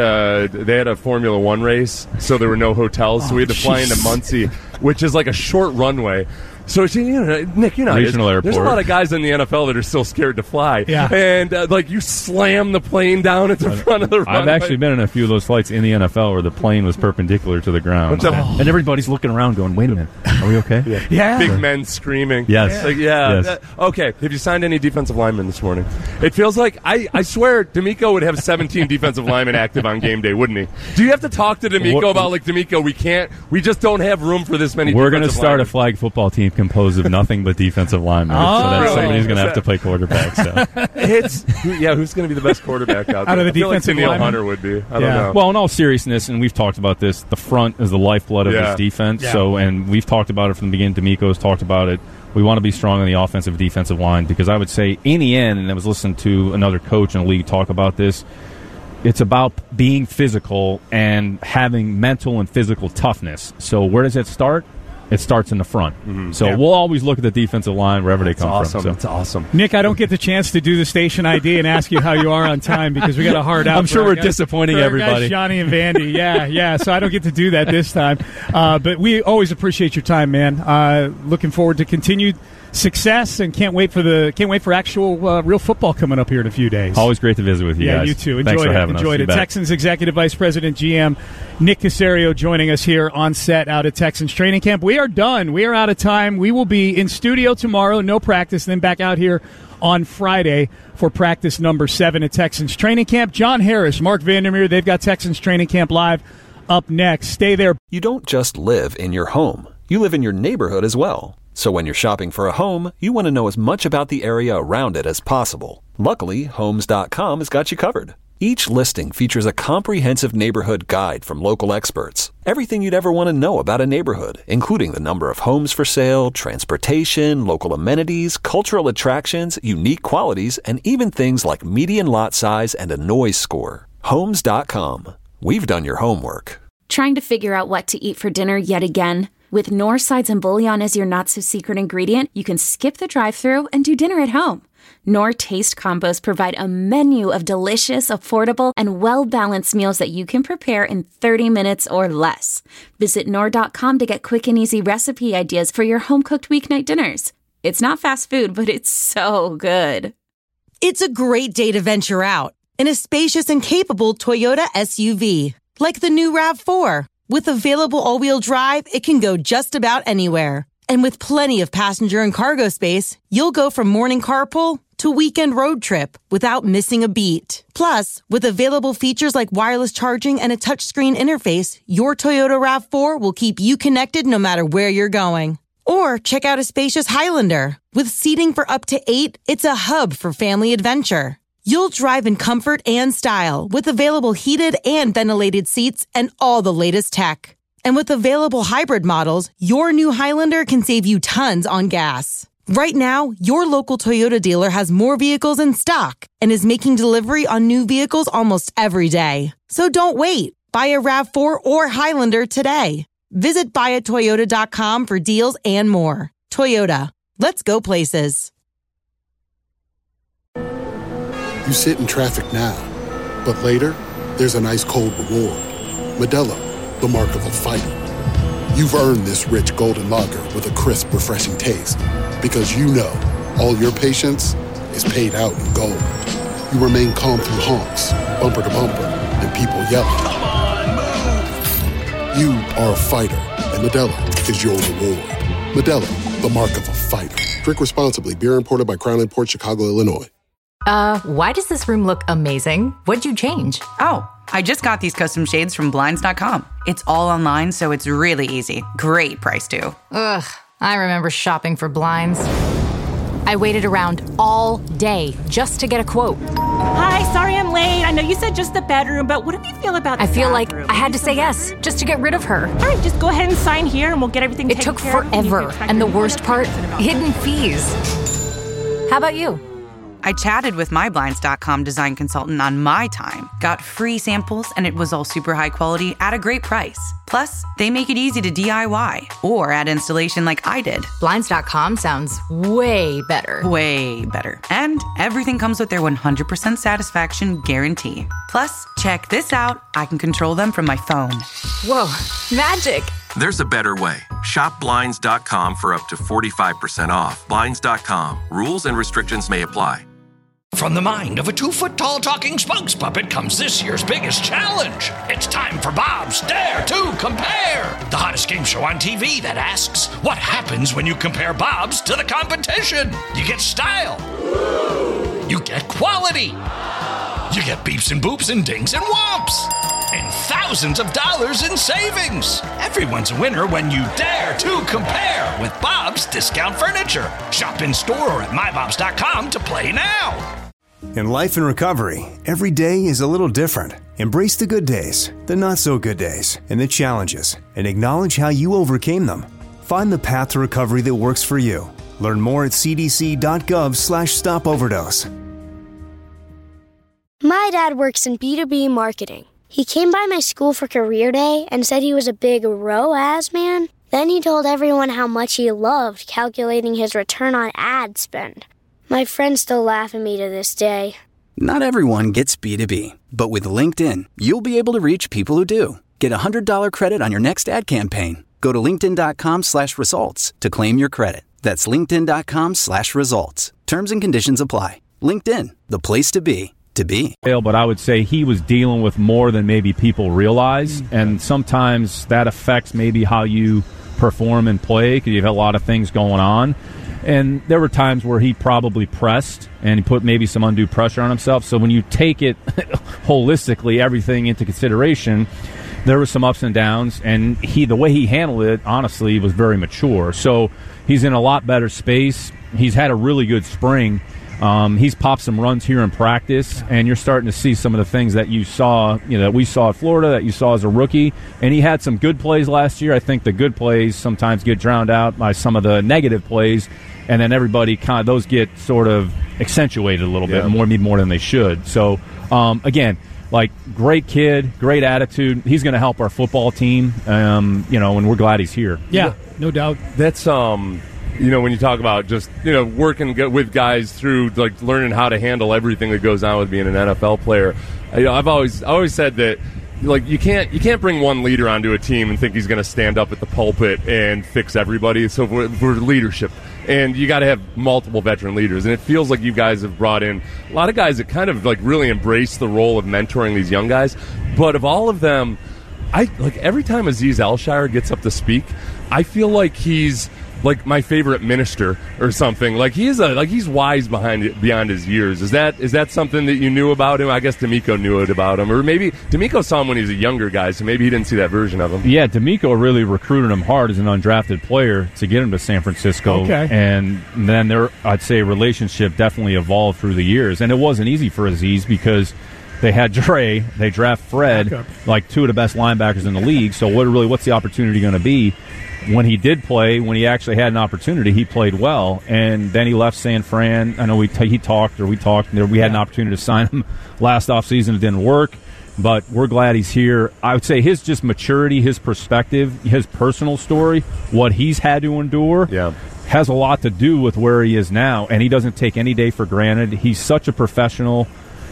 a Formula One race, so there were no hotels, so we had to fly into Muncie, which is like a short runway. So, Nick, Regional airport. There's a lot of guys in the NFL that are still scared to fly. Yeah. And, you slam the plane down at the front of the runway. I've actually been in a few of those flights in the NFL where the plane was perpendicular to the ground. And everybody's looking around going, wait a minute, are we okay? Yeah. Big men screaming. Yes. Yes. Okay, have you signed any defensive linemen this morning? It feels like, I swear, D'Amico would have 17 defensive linemen active on game day, wouldn't he? Do you have to talk to D'Amico about, D'Amico, we just don't have room for this many We're going to start a flag football team composed of nothing but defensive linemen. So that somebody's going to have to play quarterback. So. Who's going to be the best quarterback out there? Out of the defensive Danielle linemen? Hunter would be. I don't know. Well, in all seriousness, and we've talked about this, the front is the lifeblood of this defense. Yeah. So, and we've talked about it from the beginning. D'Amico's talked about it. We want to be strong on the offensive defensive line because I would say in the end, and I was listening to another coach in the league talk about this, it's about being physical and having mental and physical toughness. So where does it start? It starts in the front. Mm-hmm. So we'll always look at the defensive line wherever they come from. That's awesome. Nick, I don't get the chance to do the station ID and ask you how you are on time because we got a hard out. I'm sure we're disappointing everybody. Johnny and Vandy. Yeah. So I don't get to do that this time. But we always appreciate your time, man. Looking forward to continued success and can't wait for actual real football coming up here in a few days. Always great to visit with you guys. Yeah, you too. Thanks for having us. Enjoyed it. Texans Executive Vice President GM Nick Caserio joining us here on set out at Texans training camp. We are done. We are out of time. We will be in studio tomorrow, no practice, then back out here on Friday for practice number 7 at Texans training camp. John Harris, Mark Vandermeer, they've got Texans training camp live up next. Stay there. You don't just live in your home. You live in your neighborhood as well. So when you're shopping for a home, you want to know as much about the area around it as possible. Luckily, Homes.com has got you covered. Each listing features a comprehensive neighborhood guide from local experts. Everything you'd ever want to know about a neighborhood, including the number of homes for sale, transportation, local amenities, cultural attractions, unique qualities, and even things like median lot size and a noise score. Homes.com. We've done your homework. Trying to figure out what to eat for dinner yet again? With North Sides and Bouillon as your not-so-secret ingredient, you can skip the drive-thru and do dinner at home. Knorr Taste Combos provide a menu of delicious, affordable, and well-balanced meals that you can prepare in 30 minutes or less. Visit Knorr.com to get quick and easy recipe ideas for your home-cooked weeknight dinners. It's not fast food, but it's so good. It's a great day to venture out in a spacious and capable Toyota SUV, like the new RAV4. With available all-wheel drive, it can go just about anywhere. And with plenty of passenger and cargo space, you'll go from morning carpool to weekend road trip without missing a beat. Plus, with available features like wireless charging and a touchscreen interface, your Toyota RAV4 will keep you connected no matter where you're going. Or check out a spacious Highlander. With seating for up to 8, it's a hub for family adventure. You'll drive in comfort and style with available heated and ventilated seats and all the latest tech. And with available hybrid models, your new Highlander can save you tons on gas. Right now, your local Toyota dealer has more vehicles in stock and is making delivery on new vehicles almost every day. So don't wait. Buy a RAV4 or Highlander today. Visit buyatoyota.com for deals and more. Toyota, let's go places. You sit in traffic now, but later, there's an ice-cold reward. Modelo, the mark of a fighter. You've earned this rich golden lager with a crisp, refreshing taste. Because you know, all your patience is paid out in gold. You remain calm through honks, bumper to bumper, and people yelling. Come on, move! You are a fighter, and Modelo is your reward. Modelo, the mark of a fighter. Drink responsibly. Beer imported by Crown Imports, Chicago, Illinois. Why does this room look amazing? What'd you change? Oh, I just got these custom shades from Blinds.com. It's all online, so it's really easy. Great price, too. Ugh, I remember shopping for blinds. I waited around all day just to get a quote. Hi, sorry I'm late. I know you said just the bedroom, but what do you feel about the I feel bathroom? like I had to say yes just to get rid of her. All right, just go ahead and sign here and we'll get everything taken care of. It took forever, and the worst part, hidden fees. How about you? I chatted with my Blinds.com design consultant on my time, got free samples, and it was all super high quality at a great price. Plus, they make it easy to DIY or add installation like I did. Blinds.com sounds way better. Way better. And everything comes with their 100% satisfaction guarantee. Plus, check this out. I can control them from my phone. Whoa, magic. There's a better way. Shop Blinds.com for up to 45% off. Blinds.com. Rules and restrictions may apply. From the mind of a 2-foot-tall talking spokes puppet comes this year's biggest challenge. It's time for Bob's Dare to Compare, the hottest game show on TV that asks, what happens when you compare Bob's to the competition? You get style. You get quality. You get beeps and boops and dings and whomps. And thousands of dollars in savings. Everyone's a winner when you dare to compare with Bob's Discount Furniture. Shop in store or at mybobs.com to play now. In life and recovery, every day is a little different. Embrace the good days, the not-so-good days, and the challenges, and acknowledge how you overcame them. Find the path to recovery that works for you. Learn more at cdc.gov/stopoverdose. My dad works in B2B marketing. He came by my school for career day and said he was a big ROAS man. Then he told everyone how much he loved calculating his return on ad spend. My friends still laugh at me to this day. Not everyone gets B2B, but with LinkedIn, you'll be able to reach people who do. Get a $100 credit on your next ad campaign. Go to linkedin.com/results to claim your credit. That's linkedin.com/results. Terms and conditions apply. LinkedIn, the place to be. But I would say he was dealing with more than maybe people realize, and sometimes that affects maybe how you perform and play because you have a lot of things going on. And there were times where he probably pressed and he put maybe some undue pressure on himself. So when you take it holistically, everything into consideration, there were some ups and downs, and the way he handled it, honestly, was very mature. So he's in a lot better space. He's had a really good spring. He's popped some runs here in practice, and you're starting to see some of the things that you saw, that we saw at Florida, that you saw as a rookie. And he had some good plays last year. I think the good plays sometimes get drowned out by some of the negative plays, and then everybody those get sort of accentuated a little bit more than they should. So, again, great kid, great attitude. He's going to help our football team, and we're glad he's here. Yeah, no doubt. That's when you talk about just, working with guys through, like, learning how to handle everything that goes on with being an NFL player, I've always said that, like, you can't bring one leader onto a team and think he's going to stand up at the pulpit and fix everybody. So for leadership, and you got to have multiple veteran leaders, and it feels like you guys have brought in a lot of guys that kind of, like, really embrace the role of mentoring these young guys. But of all of them, every time Azeez Al-Shaair gets up to speak, I feel like he's like my favorite minister or something. Like he's wise beyond his years. Is that something that you knew about him? I guess D'Amico knew it about him, or maybe D'Amico saw him when he was a younger guy, so maybe he didn't see that version of him. Yeah, D'Amico really recruited him hard as an undrafted player to get him to San Francisco. Okay. And then I'd say relationship definitely evolved through the years, and it wasn't easy for Azeez because they had Dre, they draft Fred, like two of the best linebackers in the league. So what's the opportunity going to be? When he did play, when he actually had an opportunity, he played well. And then he left San Fran. I know we talked. We had an opportunity to sign him last offseason. It didn't work, but we're glad he's here. I would say his just maturity, his perspective, his personal story, what he's had to endure, has a lot to do with where he is now. And he doesn't take any day for granted. He's such a professional.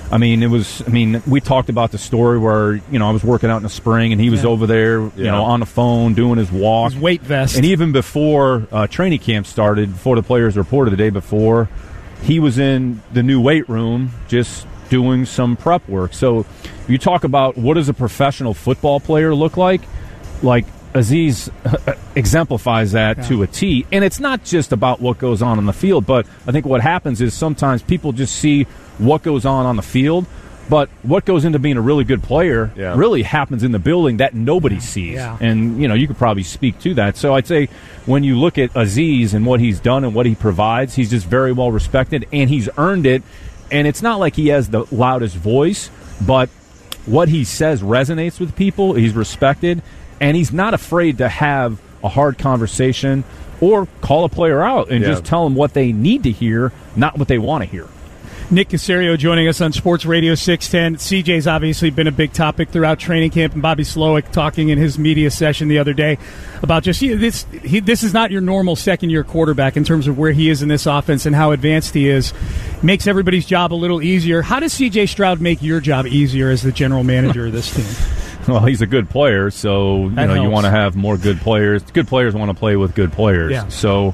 We talked about the story where, I was working out in the spring and he was over there, on the phone doing his walk. His weight vest. And even before training camp started, before the players reported the day before, he was in the new weight room just doing some prep work. So you talk about what does a professional football player look like? Like Azeez exemplifies that to a T. And it's not just about what goes on the field, but I think what happens is sometimes people just see what goes on the field, but what goes into being a really good player really happens in the building that nobody sees. Yeah. And, you could probably speak to that. So I'd say when you look at Azeez and what he's done and what he provides, he's just very well respected, and he's earned it. And it's not like he has the loudest voice, but what he says resonates with people. He's respected, and he's not afraid to have a hard conversation or call a player out and just tell them what they need to hear, not what they want to hear. Nick Caserio joining us on Sports Radio 610. CJ's obviously been a big topic throughout training camp, and Bobby Slowick talking in his media session the other day about just this is not your normal second-year quarterback in terms of where he is in this offense and how advanced he is. Makes everybody's job a little easier. How does C.J. Stroud make your job easier as the general manager of this team? Well, he's a good player, so you want to have more good players. Good players want to play with good players. Yeah. So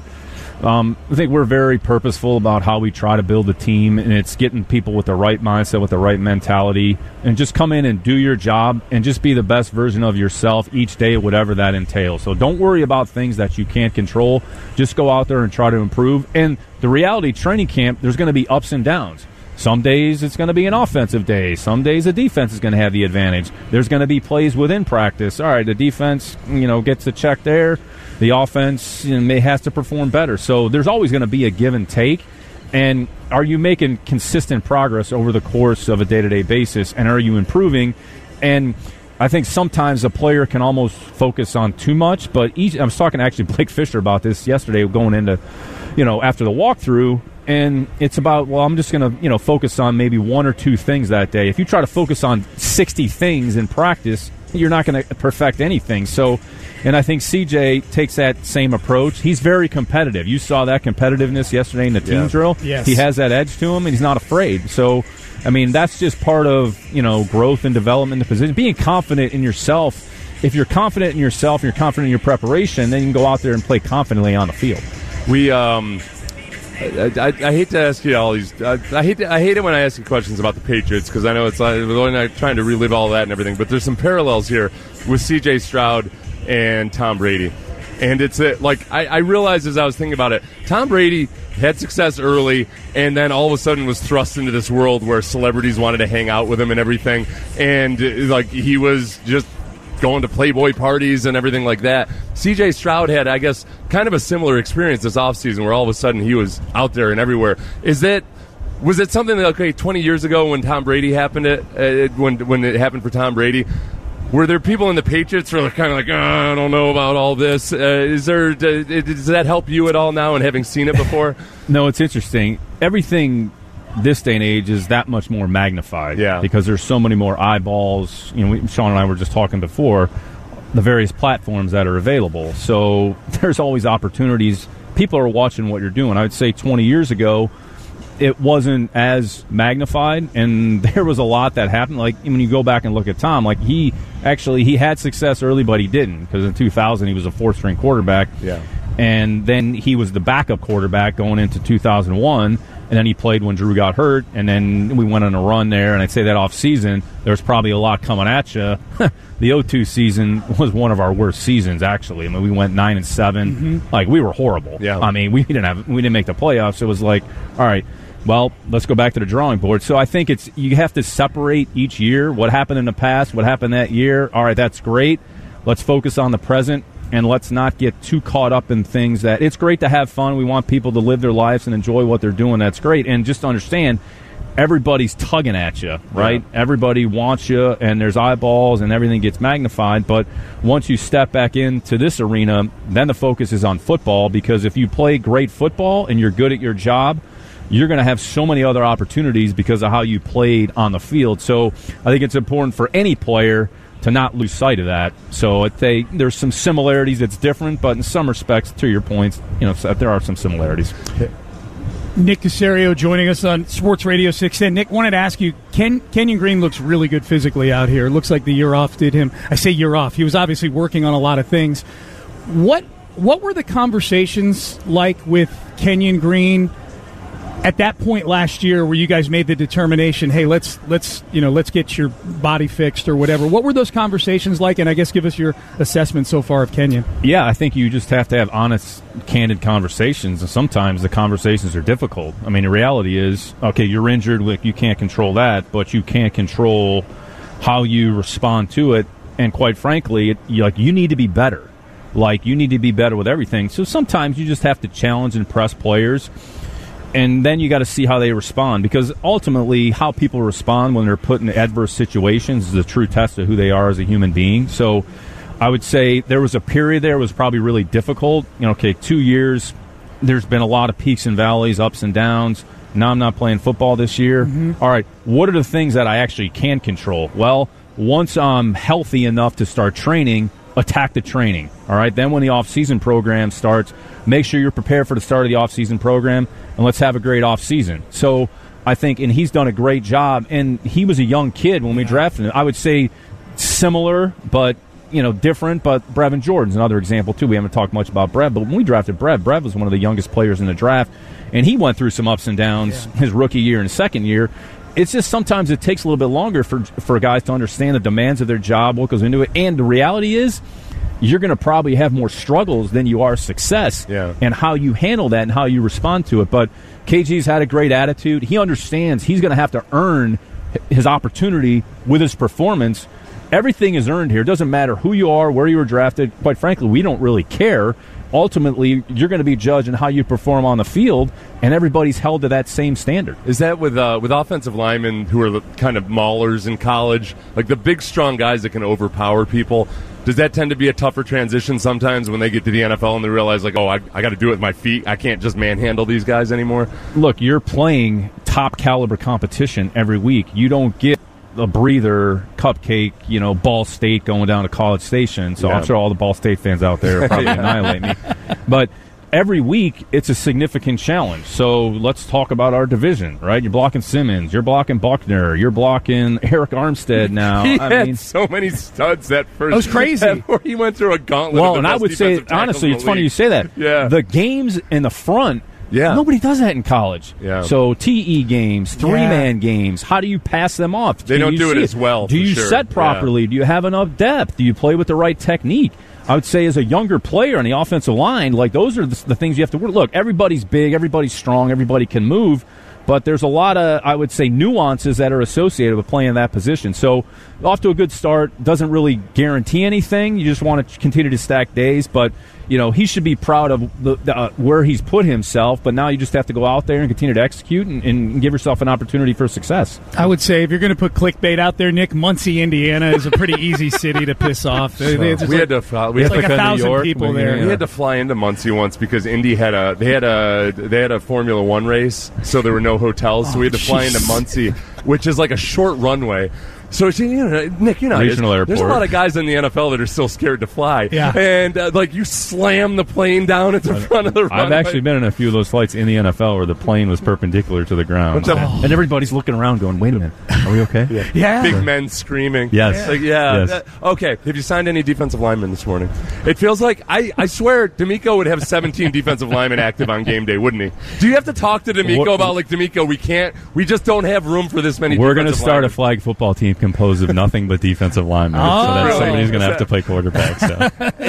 I think we're very purposeful about how we try to build a team, and it's getting people with the right mindset, with the right mentality, and just come in and do your job and just be the best version of yourself each day, whatever that entails. So don't worry about things that you can't control. Just go out there and try to improve. And the reality, training camp, there's going to be ups and downs. Some days it's going to be an offensive day. Some days the defense is going to have the advantage. There's going to be plays within practice. All right, the defense, gets the check there. The offense has to perform better. So there's always going to be a give and take. And are you making consistent progress over the course of a day-to-day basis? And are you improving? And I think sometimes a player can almost focus on too much. But I was talking to actually Blake Fisher about this yesterday going into, after the walkthrough. And it's about, I'm just going to, focus on maybe one or two things that day. If you try to focus on 60 things in practice, you're not going to perfect anything. So, and I think CJ takes that same approach. He's very competitive. You saw that competitiveness yesterday in the team drill. Yes. He has that edge to him, and he's not afraid. So, that's just part of, growth and development in the position. Being confident in yourself. If you're confident in yourself and you're confident in your preparation, then you can go out there and play confidently on the field. I hate to ask you all these. I hate it when I ask you questions about the Patriots because I know it's like we're not trying to relive all that and everything. But there's some parallels here with C.J. Stroud and Tom Brady, and it's I realized as I was thinking about it, Tom Brady had success early, and then all of a sudden was thrust into this world where celebrities wanted to hang out with him and everything, and he was just going to Playboy parties and everything like that. C.J. Stroud had, I guess, kind of a similar experience this offseason where all of a sudden he was out there and everywhere. Was it something that, 20 years ago when Tom Brady happened, when it happened for Tom Brady, were there people in the Patriots who were kind of I don't know about all this? Does that help you at all now and having seen it before? No, it's interesting. Everything this day and age is that much more magnified because there's so many more eyeballs. Sean and I were just talking before the various platforms that are available. So there's always opportunities people are watching what you're doing. I would say 20 years ago, it wasn't as magnified, and there was a lot that happened. Like, when you go back and look at Tom, like, he had success early, but he didn't, because in 2000 he was a fourth-string quarterback. Yeah. And then he was the backup quarterback going into 2001, and then he played when Drew got hurt, and then we went on a run there, and I'd say that off-season, there's probably a lot coming at you. The 2002 season was one of our worst seasons, actually. I mean, we went 9-7. Mm-hmm. Like, we were horrible. Yeah. I mean, we didn't make the playoffs. It was like, all right, well, let's go back to the drawing board. So I think you have to separate each year. What happened in the past, what happened that year. All right, that's great. Let's focus on the present, and let's not get too caught up in things that it's great to have fun. We want people to live their lives and enjoy what they're doing. That's great. And just understand, everybody's tugging at you, right? Yeah. Everybody wants you, and there's eyeballs, and everything gets magnified. But once you step back into this arena, then the focus is on football, because if you play great football and you're good at your job, you're going to have so many other opportunities because of how you played on the field. So I think it's important for any player to not lose sight of that. So there's some similarities. It's different, but in some respects, to your points, there are some similarities. Nick Caserio joining us on Sports Radio 610. Nick, wanted to ask you, Kenyon Green looks really good physically out here. It looks like the year off did him. I say year off. He was obviously working on a lot of things. What were the conversations like with Kenyon Green at that point last year, where you guys made the determination, hey, let's get your body fixed or whatever? What were those conversations like? And I guess give us your assessment so far of Kenyon. Yeah, I think you just have to have honest, candid conversations, and sometimes the conversations are difficult. I mean, the reality is, okay, you're injured, you can't control that, but you can't control how you respond to it. And quite frankly, you need to be better. Like, you need to be better with everything. So sometimes you just have to challenge and press players. And then you got to see how they respond, because ultimately how people respond when they're put in adverse situations is a true test of who they are as a human being. So I would say there was a period there was probably really difficult. 2 years, there's been a lot of peaks and valleys, ups and downs. Now I'm not playing football this year. Mm-hmm. All right, what are the things that I actually can control? Well, once I'm healthy enough to start training, attack the training. All right, then when the off-season program starts, make sure you're prepared for the start of the off-season program, and let's have a great off-season. So I think, and he's done a great job, and he was a young kid when we drafted him. I would say similar, but different, but Brevin Jordan's another example, too. We haven't talked much about Brev, but when we drafted Brev was one of the youngest players in the draft, and he went through some ups and downs his rookie year and second year. It's just sometimes it takes a little bit longer for guys to understand the demands of their job, what goes into it, and the reality is, you're going to probably have more struggles than you are success, and how you handle that and how you respond to it. But KG's had a great attitude. He understands he's going to have to earn his opportunity with his performance. Everything is earned here. It doesn't matter who you are, where you were drafted. Quite frankly, we don't really care. Ultimately, you're going to be judged on how you perform on the field, and everybody's held to that same standard. Is that with offensive linemen who are kind of maulers in college, like the big, strong guys that can overpower people? Does that tend to be a tougher transition sometimes when they get to the NFL and they realize, like, oh, I got to do it with my feet. I can't just manhandle these guys anymore? Look, you're playing top-caliber competition every week. You don't get a breather, cupcake, Ball State going down to College Station. So I'm sure all the Ball State fans out there will probably annihilate me. But every week, it's a significant challenge. So let's talk about our division, right? You're blocking Simmons. You're blocking Buckner. You're blocking Eric Armstead now. He had so many studs that first. That was crazy. He went through a gauntlet. Well, and I would say, honestly, it's funny you say that. Yeah. The games in the front, nobody does that in college. Yeah. So TE games, three-man games, how do you pass them off? They don't do it as well. Do you set properly? Yeah. Do you have enough depth? Do you play with the right technique? I would say as a younger player on the offensive line, like those are the things you have to work. Look, everybody's big, everybody's strong, everybody can move, but there's a lot of, I would say, nuances that are associated with playing that position. So off to a good start, doesn't really guarantee anything. You just want to continue to stack days, but he should be proud of where he's put himself, but now you just have to go out there and continue to execute and give yourself an opportunity for success. I would say if you're going to put clickbait out there, Nick, Muncie, Indiana is a pretty easy city to piss off. We had to fly. We had like 1,000 New York. people there. We had to fly into Muncie once because Indy had a Formula One race, so there were no hotels, so we had to fly into Muncie, which is like a short runway. So, Nick, you know, Regional there's airport. a lot of guys in the NFL that are still scared to fly. Yeah. And, you slam the plane down at the front of the runway. I've actually been in a few of those flights in the NFL where the plane was perpendicular to the ground. And everybody's looking around going, wait a minute, are we okay? Yeah. Big men screaming. Yes. Yes. Okay, have you signed any defensive linemen this morning? It feels like, I swear, D'Amico would have 17 defensive linemen active on game day, wouldn't he? Do you have to talk to D'Amico about, D'Amico, we just don't have room for this many We're defensive linemen. going to start a flag football team composed of nothing but defensive linemen. So that's somebody's going to have to play quarterback. So.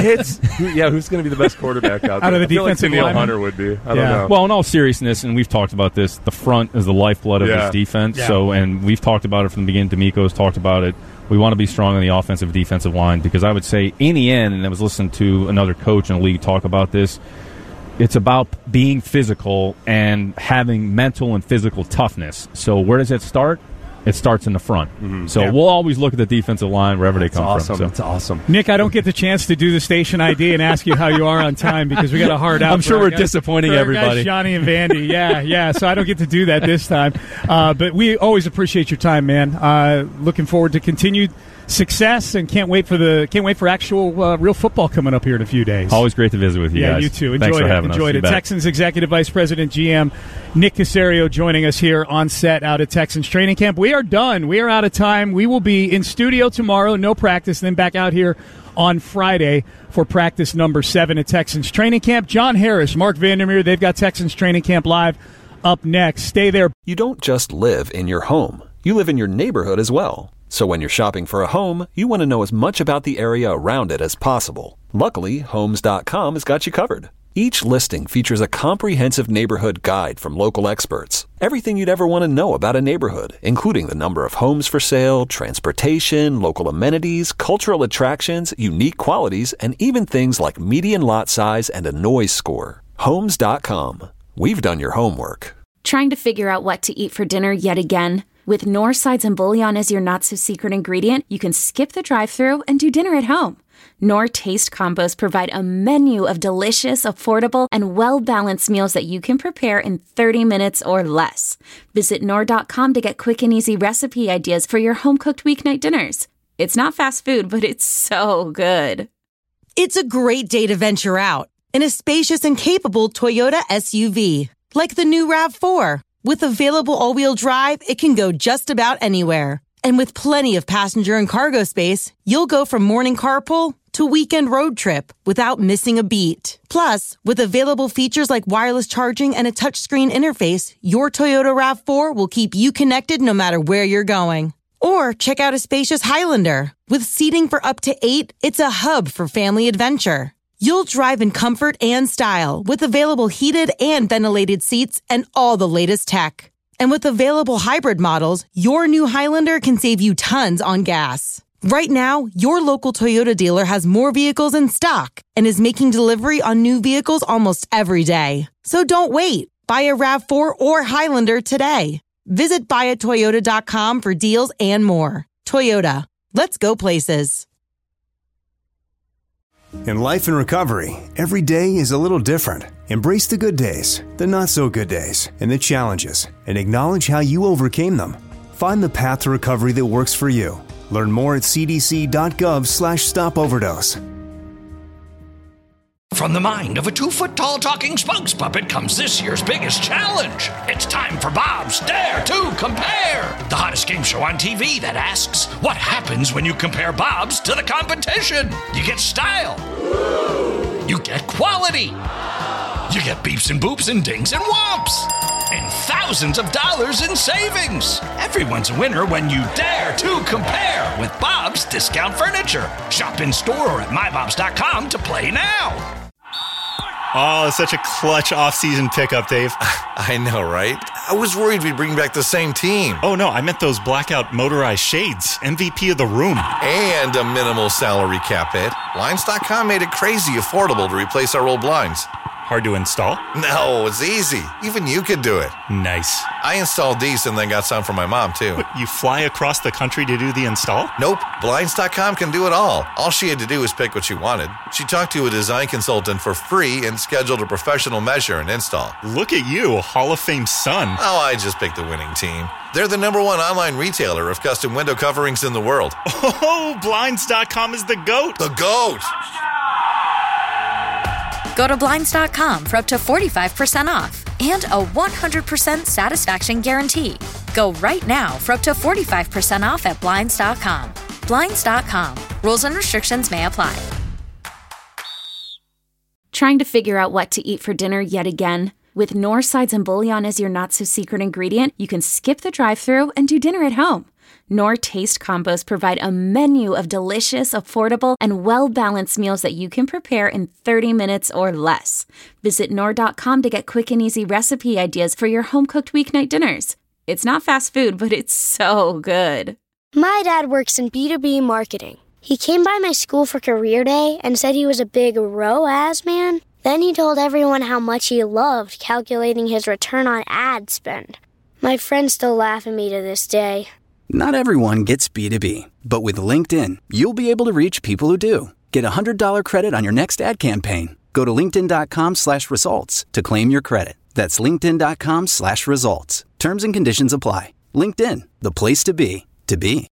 Who's going to be the best quarterback out there? Out of the I feel defensive like Danielle linemen? Hunter would be. I don't know. Well, in all seriousness, and we've talked about this, the front is the lifeblood of this defense. Yeah. So, and we've talked about it from the beginning. D'Amico's talked about it. We want to be strong on the offensive defensive line because I would say in the end, and I was listening to another coach in the league talk about this, it's about being physical and having mental and physical toughness. So where does it start? It starts in the front. Mm-hmm. So we'll always look at the defensive line wherever they come from. That's awesome. Nick, I don't get the chance to do the station ID and ask you how you are on time because we got a hard out. I'm sure we're guys, disappointing for everybody. Guys, Johnny and Vandy, yeah. So I don't get to do that this time. But we always appreciate your time, man. Looking forward to continued success and can't wait for actual real football coming up here in a few days. Always great to visit with you guys. Yeah, you too. Thanks for having us. Enjoyed it. Texans Executive Vice President GM Nick Caserio joining us here on set out at Texans training camp. We are done. We are out of time. We will be in studio tomorrow, no practice, then back out here on Friday for practice number 7 at Texans training camp. John Harris, Mark Vandermeer, they've got Texans training camp live up next. Stay there. You don't just live in your home. You live in your neighborhood as well. So when you're shopping for a home, you want to know as much about the area around it as possible. Luckily, Homes.com has got you covered. Each listing features a comprehensive neighborhood guide from local experts. Everything you'd ever want to know about a neighborhood, including the number of homes for sale, transportation, local amenities, cultural attractions, unique qualities, and even things like median lot size and a noise score. Homes.com. We've done your homework. Trying to figure out what to eat for dinner yet again? With Knorr sides and bouillon as your not-so-secret ingredient, you can skip the drive-thru and do dinner at home. Knorr Taste Combos provide a menu of delicious, affordable, and well-balanced meals that you can prepare in 30 minutes or less. Visit Knorr.com to get quick and easy recipe ideas for your home-cooked weeknight dinners. It's not fast food, but it's so good. It's a great day to venture out in a spacious and capable Toyota SUV, like the new RAV4. With available all-wheel drive, it can go just about anywhere. And with plenty of passenger and cargo space, you'll go from morning carpool to weekend road trip without missing a beat. Plus, with available features like wireless charging and a touchscreen interface, your Toyota RAV4 will keep you connected no matter where you're going. Or check out a spacious Highlander. With seating for up to 8, it's a hub for family adventure. You'll drive in comfort and style with available heated and ventilated seats and all the latest tech. And with available hybrid models, your new Highlander can save you tons on gas. Right now, your local Toyota dealer has more vehicles in stock and is making delivery on new vehicles almost every day. So don't wait. Buy a RAV4 or Highlander today. Visit buyatoyota.com for deals and more. Toyota. Let's go places. In life and recovery, every day is a little different. Embrace the good days, the not so good days, and the challenges, and acknowledge how you overcame them. Find the path to recovery that works for you. Learn more at cdc.gov/stopoverdose. From the mind of a 2-foot-tall talking spokes puppet comes this year's biggest challenge. It's time for Bob's Dare to Compare, the hottest game show on TV that asks, what happens when you compare Bob's to the competition? You get style. You get quality. You get beeps and boops and dings and whomps. And thousands of dollars in savings. Everyone's a winner when you dare to compare with Bob's Discount Furniture. Shop in store or at mybobs.com to play now. Oh, such a clutch off-season pickup, Dave. I know, right? I was worried we'd bring back the same team. Oh, no, I meant those blackout motorized shades. MVP of the room. And a minimal salary cap hit. Blinds.com made it crazy affordable to replace our old blinds. Hard to install? No, it's easy. Even you could do it. Nice. I installed these and then got some for my mom, too. But you fly across the country to do the install? Nope. Blinds.com can do it all. All she had to do was pick what she wanted. She talked to a design consultant for free and scheduled a professional measure and install. Look at you, Hall of Fame son. Oh, I just picked the winning team. They're the #1 online retailer of custom window coverings in the world. Oh, Blinds.com is the GOAT. The GOAT! Go to Blinds.com for up to 45% off and a 100% satisfaction guarantee. Go right now for up to 45% off at Blinds.com. Blinds.com. Rules and restrictions may apply. Trying to figure out what to eat for dinner yet again? With Knorr sides and bouillon as your not-so-secret ingredient, you can skip the drive-thru and do dinner at home. Knorr Taste Combos provide a menu of delicious, affordable, and well-balanced meals that you can prepare in 30 minutes or less. Visit Knorr.com to get quick and easy recipe ideas for your home-cooked weeknight dinners. It's not fast food, but it's so good. My dad works in B2B marketing. He came by my school for career day and said he was a big ROAS man. Then he told everyone how much he loved calculating his return on ad spend. My friends still laugh at me to this day. Not everyone gets B2B, but with LinkedIn, you'll be able to reach people who do. Get $100 credit on your next ad campaign. Go to linkedin.com/results to claim your credit. That's linkedin.com/results. Terms and conditions apply. LinkedIn, the place to be, to be.